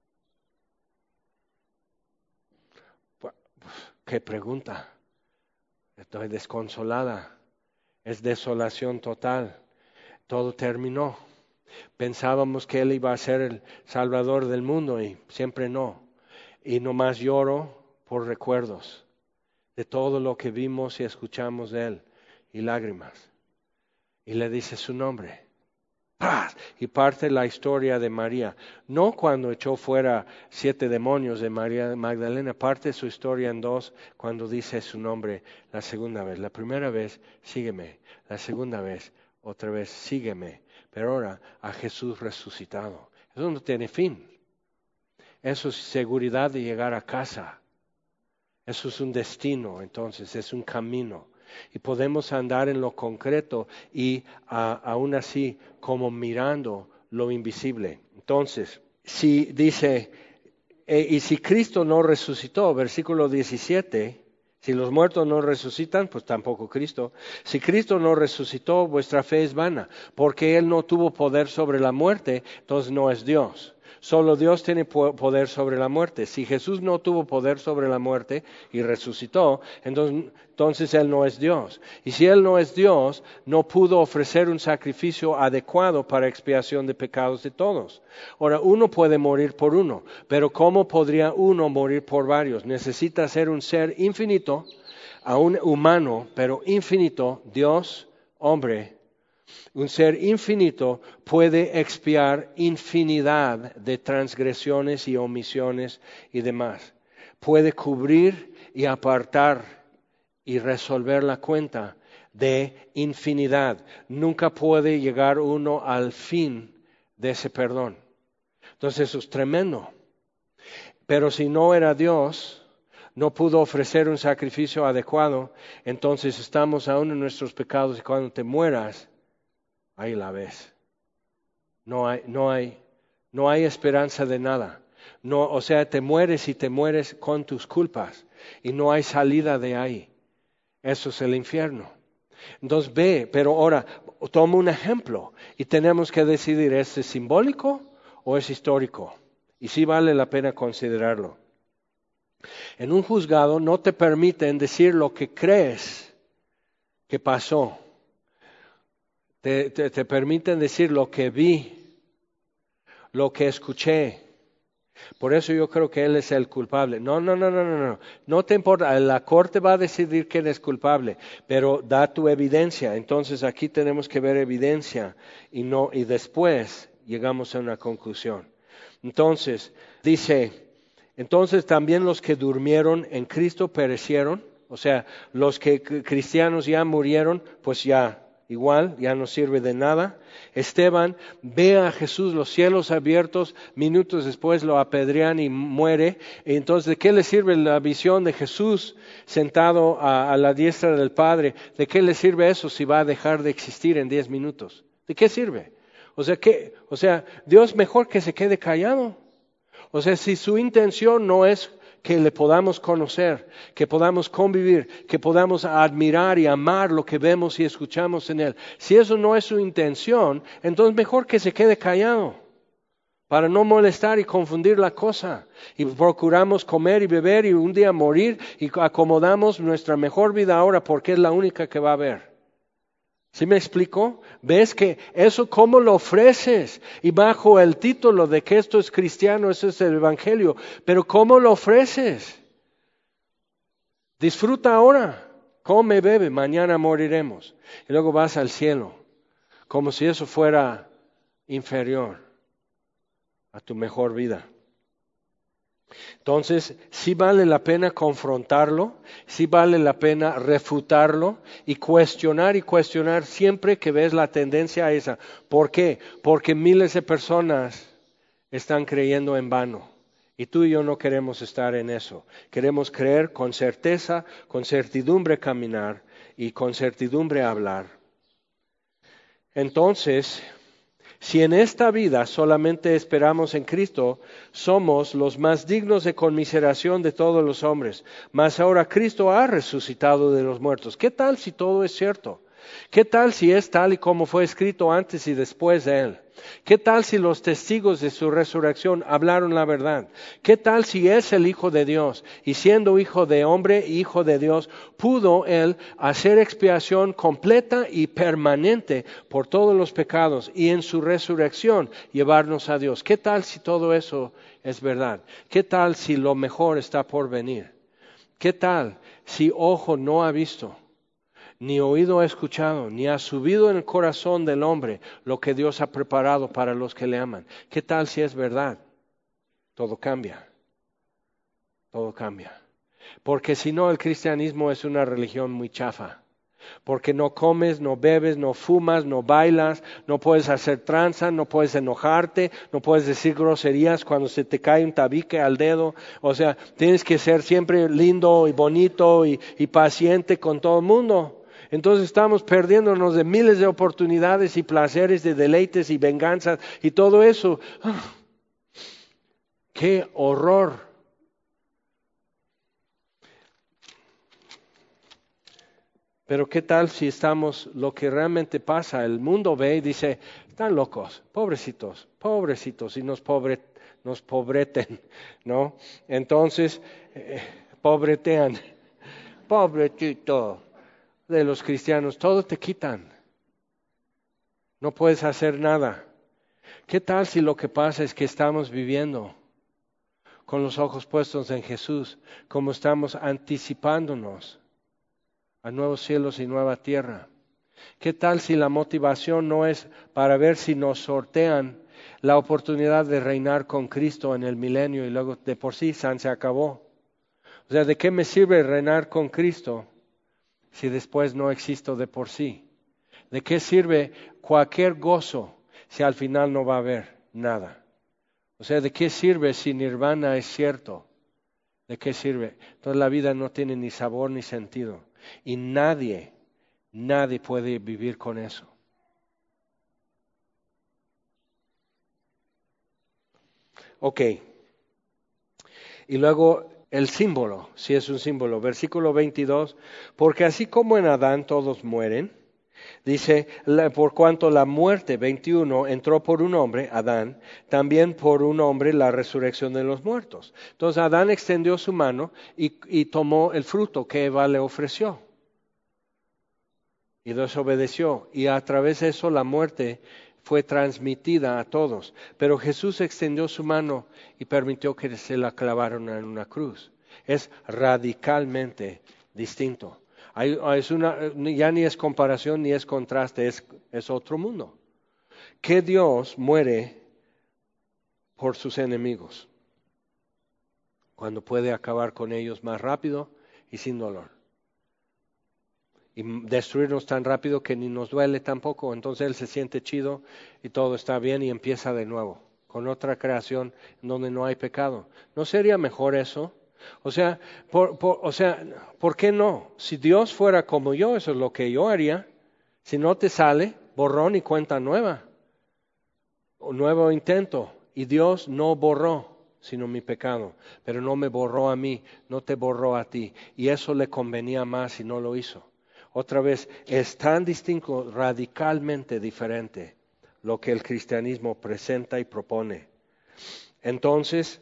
¿Qué pregunta? Estoy desconsolada, es desolación total, todo terminó. Pensábamos que Él iba a ser el Salvador del mundo y siempre no. Y nomás lloro por recuerdos de todo lo que vimos y escuchamos de Él y lágrimas. Y le dice su nombre. ¡Paz! Y parte la historia de María. No cuando echó fuera siete demonios de María Magdalena, parte su historia en dos cuando dice su nombre la segunda vez. La primera vez, sígueme. La segunda vez, otra vez, sígueme. Pero ahora a Jesús resucitado. Eso no tiene fin. Eso es seguridad de llegar a casa. Eso es un destino, entonces, es un camino. Y podemos andar en lo concreto y a, aún así como mirando lo invisible. Entonces, si dice, eh, y si Cristo no resucitó, versículo diecisiete, si los muertos no resucitan, pues tampoco Cristo. Si Cristo no resucitó, vuestra fe es vana, porque Él no tuvo poder sobre la muerte, entonces no es Dios. Solo Dios tiene poder sobre la muerte. Si Jesús no tuvo poder sobre la muerte y resucitó, entonces, entonces Él no es Dios. Y si Él no es Dios, no pudo ofrecer un sacrificio adecuado para expiación de pecados de todos. Ahora, uno puede morir por uno, pero ¿cómo podría uno morir por varios? Necesita ser un ser infinito, aún humano, pero infinito, Dios, hombre. Un ser infinito puede expiar infinidad de transgresiones y omisiones y demás. Puede cubrir y apartar y resolver la cuenta de infinidad. Nunca puede llegar uno al fin de ese perdón. Entonces eso es tremendo. Pero si no era Dios, no pudo ofrecer un sacrificio adecuado, entonces estamos aún en nuestros pecados y cuando te mueras, ahí la ves. No hay, no hay, no hay esperanza de nada. No, o sea, te mueres y te mueres con tus culpas y no hay salida de ahí. Eso es el infierno. Entonces ve, pero ahora toma un ejemplo y tenemos que decidir, ¿es simbólico o es histórico? Y sí vale la pena considerarlo. En un juzgado no te permiten decir lo que crees que pasó. Te, te, te permiten decir lo que vi, lo que escuché. Por eso yo creo que él es el culpable. No, no, no, no, no, no. No te importa. La corte va a decidir quién es culpable, pero da tu evidencia. Entonces aquí tenemos que ver evidencia y no y después llegamos a una conclusión. Entonces dice, entonces también los que durmieron en Cristo perecieron, o sea, los que cristianos ya murieron, pues ya. Igual, ya no sirve de nada. Esteban ve a Jesús, los cielos abiertos, minutos después lo apedrean y muere. Y entonces, ¿de qué le sirve la visión de Jesús sentado a, a la diestra del Padre? ¿De qué le sirve eso si va a dejar de existir en diez minutos? ¿De qué sirve? O sea, ¿qué? O sea, Dios mejor que se quede callado. O sea, si su intención no es que le podamos conocer, que podamos convivir, que podamos admirar y amar lo que vemos y escuchamos en Él. Si eso no es su intención, entonces mejor que se quede callado, para no molestar y confundir la cosa. Y procuramos comer y beber y un día morir y acomodamos nuestra mejor vida ahora porque es la única que va a haber. ¿Sí me explico? ¿Ves que eso cómo lo ofreces? Y bajo el título de que esto es cristiano, eso es el evangelio. Pero ¿cómo lo ofreces? Disfruta ahora, come, bebe, mañana moriremos. Y luego vas al cielo, como si eso fuera inferior a tu mejor vida. Entonces, sí vale la pena confrontarlo, sí vale la pena refutarlo y cuestionar y cuestionar siempre que ves la tendencia a esa. ¿Por qué? Porque miles de personas están creyendo en vano y tú y yo no queremos estar en eso. Queremos creer con certeza, con certidumbre caminar y con certidumbre hablar. Entonces, si en esta vida solamente esperamos en Cristo, somos los más dignos de conmiseración de todos los hombres. Mas ahora Cristo ha resucitado de los muertos. ¿Qué tal si todo es cierto? ¿Qué tal si es tal y como fue escrito antes y después de Él? ¿Qué tal si los testigos de su resurrección hablaron la verdad? ¿Qué tal si es el Hijo de Dios y siendo Hijo de hombre, Hijo de Dios, pudo Él hacer expiación completa y permanente por todos los pecados y en su resurrección llevarnos a Dios? ¿Qué tal si todo eso es verdad? ¿Qué tal si lo mejor está por venir? ¿Qué tal si ojo no ha visto? Ni oído ha escuchado, ni ha subido en el corazón del hombre lo que Dios ha preparado para los que le aman. ¿Qué tal si es verdad? Todo cambia, todo cambia. Porque si no, el cristianismo es una religión muy chafa. Porque no comes, no bebes, no fumas, no bailas, no puedes hacer tranza, no puedes enojarte, no puedes decir groserías cuando se te cae un tabique al dedo. O sea, tienes que ser siempre lindo y bonito y, y paciente con todo el mundo. Entonces estamos perdiéndonos de miles de oportunidades y placeres, de deleites y venganzas y todo eso. ¡Ah! ¡Qué horror! Pero ¿qué tal si estamos, lo que realmente pasa, el mundo ve y dice, están locos, pobrecitos, pobrecitos, y nos pobre, nos pobreten, ¿no? Entonces, eh, pobretean, pobrecito de los cristianos, todo te quitan. No puedes hacer nada. ¿Qué tal si lo que pasa es que estamos viviendo con los ojos puestos en Jesús, como estamos anticipándonos a nuevos cielos y nueva tierra? ¿Qué tal si la motivación no es para ver si nos sortean la oportunidad de reinar con Cristo en el milenio y luego de por sí San se acabó? O sea, ¿de qué me sirve reinar con Cristo si después no existo de por sí? ¿De qué sirve cualquier gozo si al final no va a haber nada? O sea, ¿de qué sirve si nirvana es cierto? ¿De qué sirve? Entonces la vida no tiene ni sabor ni sentido. Y nadie, nadie puede vivir con eso. Ok. Y luego el símbolo, si es un símbolo. Versículo veintidós. Porque así como en Adán todos mueren, dice, por cuanto la muerte, veintiuno, entró por un hombre, Adán, también por un hombre la resurrección de los muertos. Entonces Adán extendió su mano y, y tomó el fruto que Eva le ofreció. Y desobedeció. Y a través de eso la muerte fue transmitida a todos. Pero Jesús extendió su mano y permitió que se la clavaran en una cruz. Es radicalmente distinto. Hay, es una, ya ni es comparación ni es contraste, es, es otro mundo. Que Dios muere por sus enemigos cuando puede acabar con ellos más rápido y sin dolor. Y destruirnos tan rápido que ni nos duele tampoco. Entonces Él se siente chido y todo está bien y empieza de nuevo con otra creación donde no hay pecado. ¿No sería mejor eso? O sea, por, por, o sea, ¿por qué no? Si Dios fuera como yo, eso es lo que yo haría. Si no te sale, borrón y cuenta nueva. O nuevo intento. Y Dios no borró, sino mi pecado. Pero no me borró a mí, no te borró a ti. Y eso le convenía más y no lo hizo. Otra vez, es tan distinto, radicalmente diferente lo que el cristianismo presenta y propone. Entonces,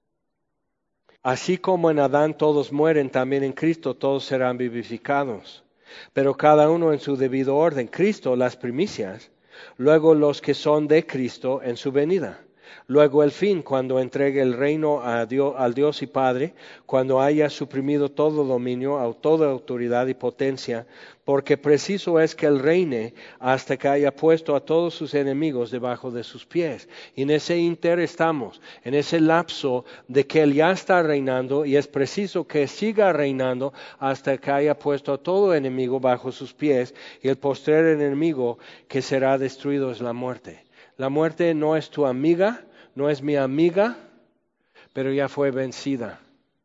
así como en Adán todos mueren, también en Cristo todos serán vivificados. Pero cada uno en su debido orden. Cristo, las primicias, luego los que son de Cristo en su venida. Luego el fin, cuando entregue el reino a Dios, al Dios y Padre, cuando haya suprimido todo dominio, a toda autoridad y potencia, porque preciso es que Él reine hasta que haya puesto a todos sus enemigos debajo de sus pies. Y en ese inter estamos, en ese lapso de que Él ya está reinando y es preciso que siga reinando hasta que haya puesto a todo enemigo bajo sus pies, y el postrer enemigo que será destruido es la muerte. La muerte no es tu amiga, no es mi amiga, pero ya fue vencida.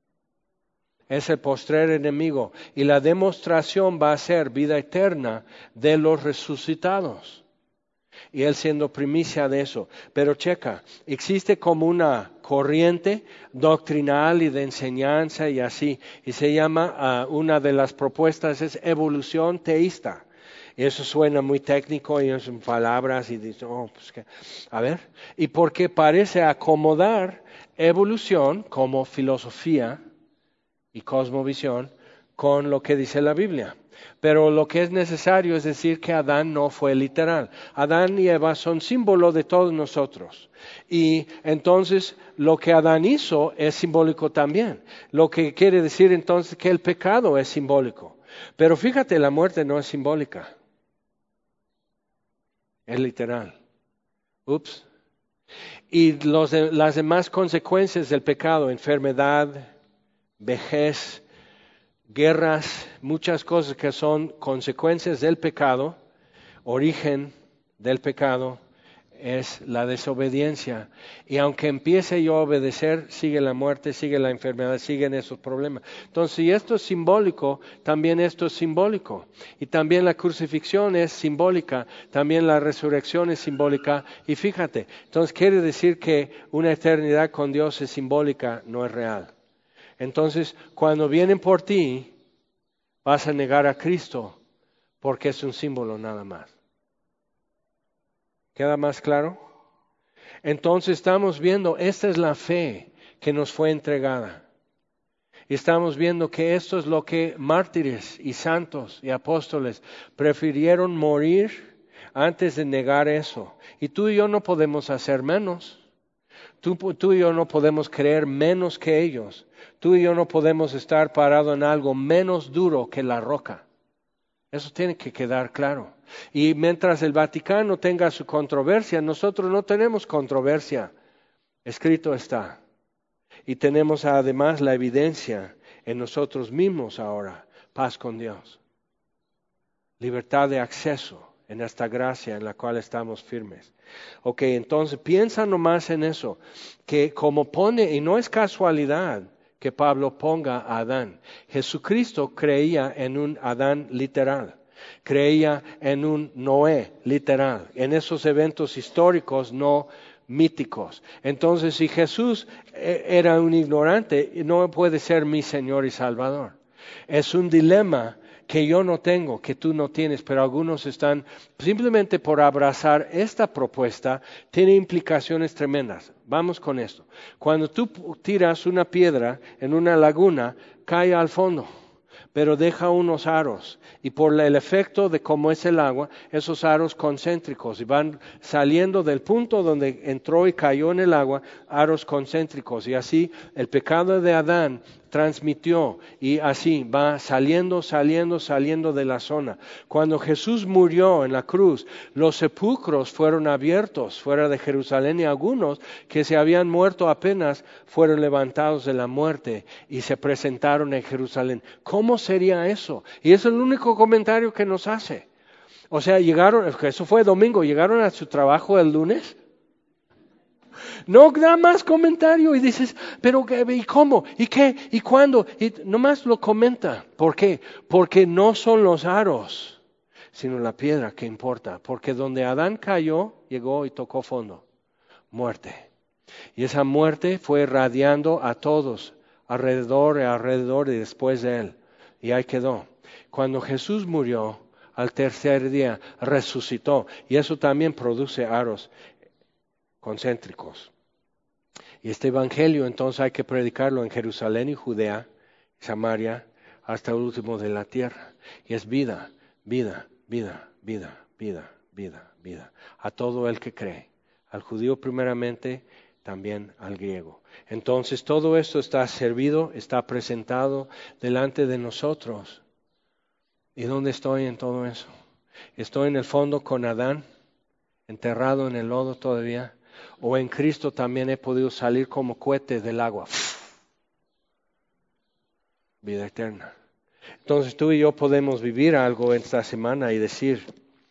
Es el postrer enemigo y la demostración va a ser vida eterna de los resucitados. Y Él siendo primicia de eso. Pero checa, existe como una corriente doctrinal y de enseñanza y así. Y se llama, uh, una de las propuestas es evolución teísta. Y eso suena muy técnico y son palabras y dicen, oh, pues que, a ver. Y porque parece acomodar evolución como filosofía y cosmovisión con lo que dice la Biblia. Pero lo que es necesario es decir que Adán no fue literal. Adán y Eva son símbolo de todos nosotros. Y entonces lo que Adán hizo es simbólico también. Lo que quiere decir entonces que el pecado es simbólico. Pero fíjate, la muerte no es simbólica. Es literal. Ups. Y los de, las demás consecuencias del pecado, enfermedad, vejez, guerras, muchas cosas que son consecuencias del pecado, origen del pecado, es la desobediencia. Y aunque empiece yo a obedecer, sigue la muerte, sigue la enfermedad, siguen esos problemas. Entonces, si esto es simbólico, también esto es simbólico. Y también la crucifixión es simbólica, también la resurrección es simbólica. Y fíjate, entonces quiere decir que una eternidad con Dios es simbólica, no es real. Entonces, cuando vienen por ti, vas a negar a Cristo, porque es un símbolo nada más. ¿Queda más claro? Entonces estamos viendo, esta es la fe que nos fue entregada. Y estamos viendo que esto es lo que mártires y santos y apóstoles prefirieron morir antes de negar eso. Y tú y yo no podemos hacer menos. Tú, tú y yo no podemos creer menos que ellos. Tú y yo no podemos estar parados en algo menos duro que la roca. Eso tiene que quedar claro. Y mientras el Vaticano tenga su controversia, nosotros no tenemos controversia. Escrito está. Y tenemos además la evidencia en nosotros mismos ahora. Paz con Dios. Libertad de acceso en esta gracia en la cual estamos firmes. Ok, entonces piensa nomás en eso. Que como pone, y no es casualidad que Pablo ponga a Adán. Jesucristo creía en un Adán literal. Creía en un Noé literal. En esos eventos históricos no míticos. Entonces, si Jesús era un ignorante, no puede ser mi Señor y Salvador. Es un dilema que yo no tengo, que tú no tienes, pero algunos están, simplemente por abrazar esta propuesta, tiene implicaciones tremendas. Vamos con esto. Cuando tú tiras una piedra en una laguna, cae al fondo, pero deja unos aros. Y por el efecto de cómo es el agua, esos aros concéntricos, y van saliendo del punto donde entró y cayó en el agua, aros concéntricos. Y así el pecado de Adán transmitió y así va saliendo, saliendo, saliendo de la zona. Cuando Jesús murió en la cruz, los sepulcros fueron abiertos fuera de Jerusalén y algunos que se habían muerto apenas fueron levantados de la muerte y se presentaron en Jerusalén. ¿Cómo sería eso? Y es el único comentario que nos hace. O sea, llegaron, eso fue domingo, llegaron a su trabajo el lunes. No da más comentario y dices, pero ¿y cómo? ¿Y qué? ¿Y cuándo? Y nomás lo comenta. ¿Por qué? Porque no son los aros, sino la piedra que importa. Porque donde Adán cayó, llegó y tocó fondo. Muerte. Y esa muerte fue irradiando a todos, alrededor y alrededor y después de él. Y ahí quedó. Cuando Jesús murió, al tercer día resucitó. Y eso también produce aros concéntricos. Y este evangelio entonces hay que predicarlo en Jerusalén y Judea, Samaria, hasta el último de la tierra. Y es vida, vida, vida, vida, vida, vida, vida. A todo el que cree. Al judío primeramente, también al griego. Entonces todo esto está servido, está presentado delante de nosotros. ¿Y dónde estoy en todo eso? ¿Estoy en el fondo con Adán, enterrado en el lodo todavía? ¿O en Cristo también he podido salir como cohete del agua? Vida eterna. Entonces tú y yo podemos vivir algo esta semana y decir,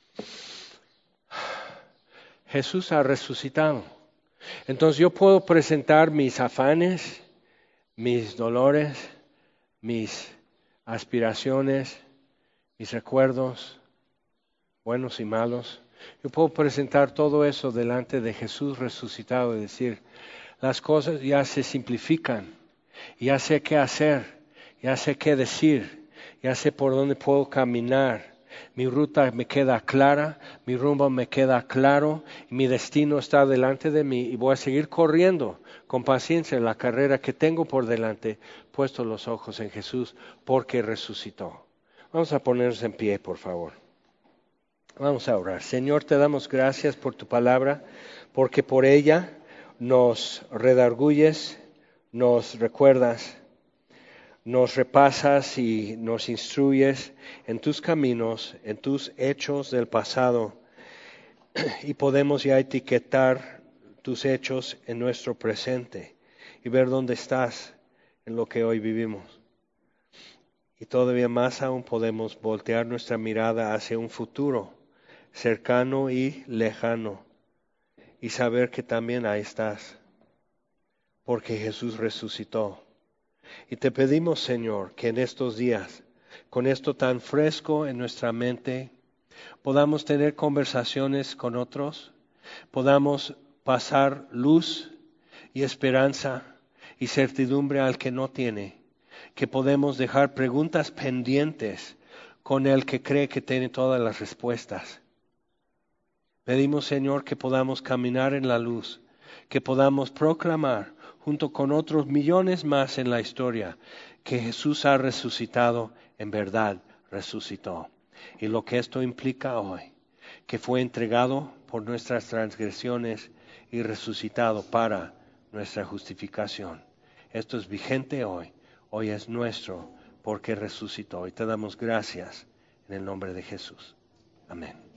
Jesús ha resucitado. Entonces yo puedo presentar mis afanes, mis dolores, mis aspiraciones, mis recuerdos, buenos y malos. Yo puedo presentar todo eso delante de Jesús resucitado y decir, las cosas ya se simplifican, ya sé qué hacer, ya sé qué decir, ya sé por dónde puedo caminar. Mi ruta me queda clara, mi rumbo me queda claro, mi destino está delante de mí y voy a seguir corriendo con paciencia la carrera que tengo por delante, puesto los ojos en Jesús porque resucitó. Vamos a ponernos en pie, por favor. Vamos a orar. Señor, te damos gracias por tu palabra, porque por ella nos redarguyes, nos recuerdas, nos repasas y nos instruyes en tus caminos, en tus hechos del pasado, y podemos ya etiquetar tus hechos en nuestro presente y ver dónde estás en lo que hoy vivimos. Y todavía más aún podemos voltear nuestra mirada hacia un futuro cercano y lejano y saber que también ahí estás, porque Jesús resucitó. Y te pedimos, Señor, que en estos días, con esto tan fresco en nuestra mente, podamos tener conversaciones con otros, podamos pasar luz y esperanza y certidumbre al que no tiene, que podemos dejar preguntas pendientes con el que cree que tiene todas las respuestas. Pedimos, Señor, que podamos caminar en la luz, que podamos proclamar junto con otros millones más en la historia que Jesús ha resucitado, en verdad resucitó. Y lo que esto implica hoy, que fue entregado por nuestras transgresiones y resucitado para nuestra justificación. Esto es vigente hoy, hoy es nuestro porque resucitó y te damos gracias en el nombre de Jesús. Amén.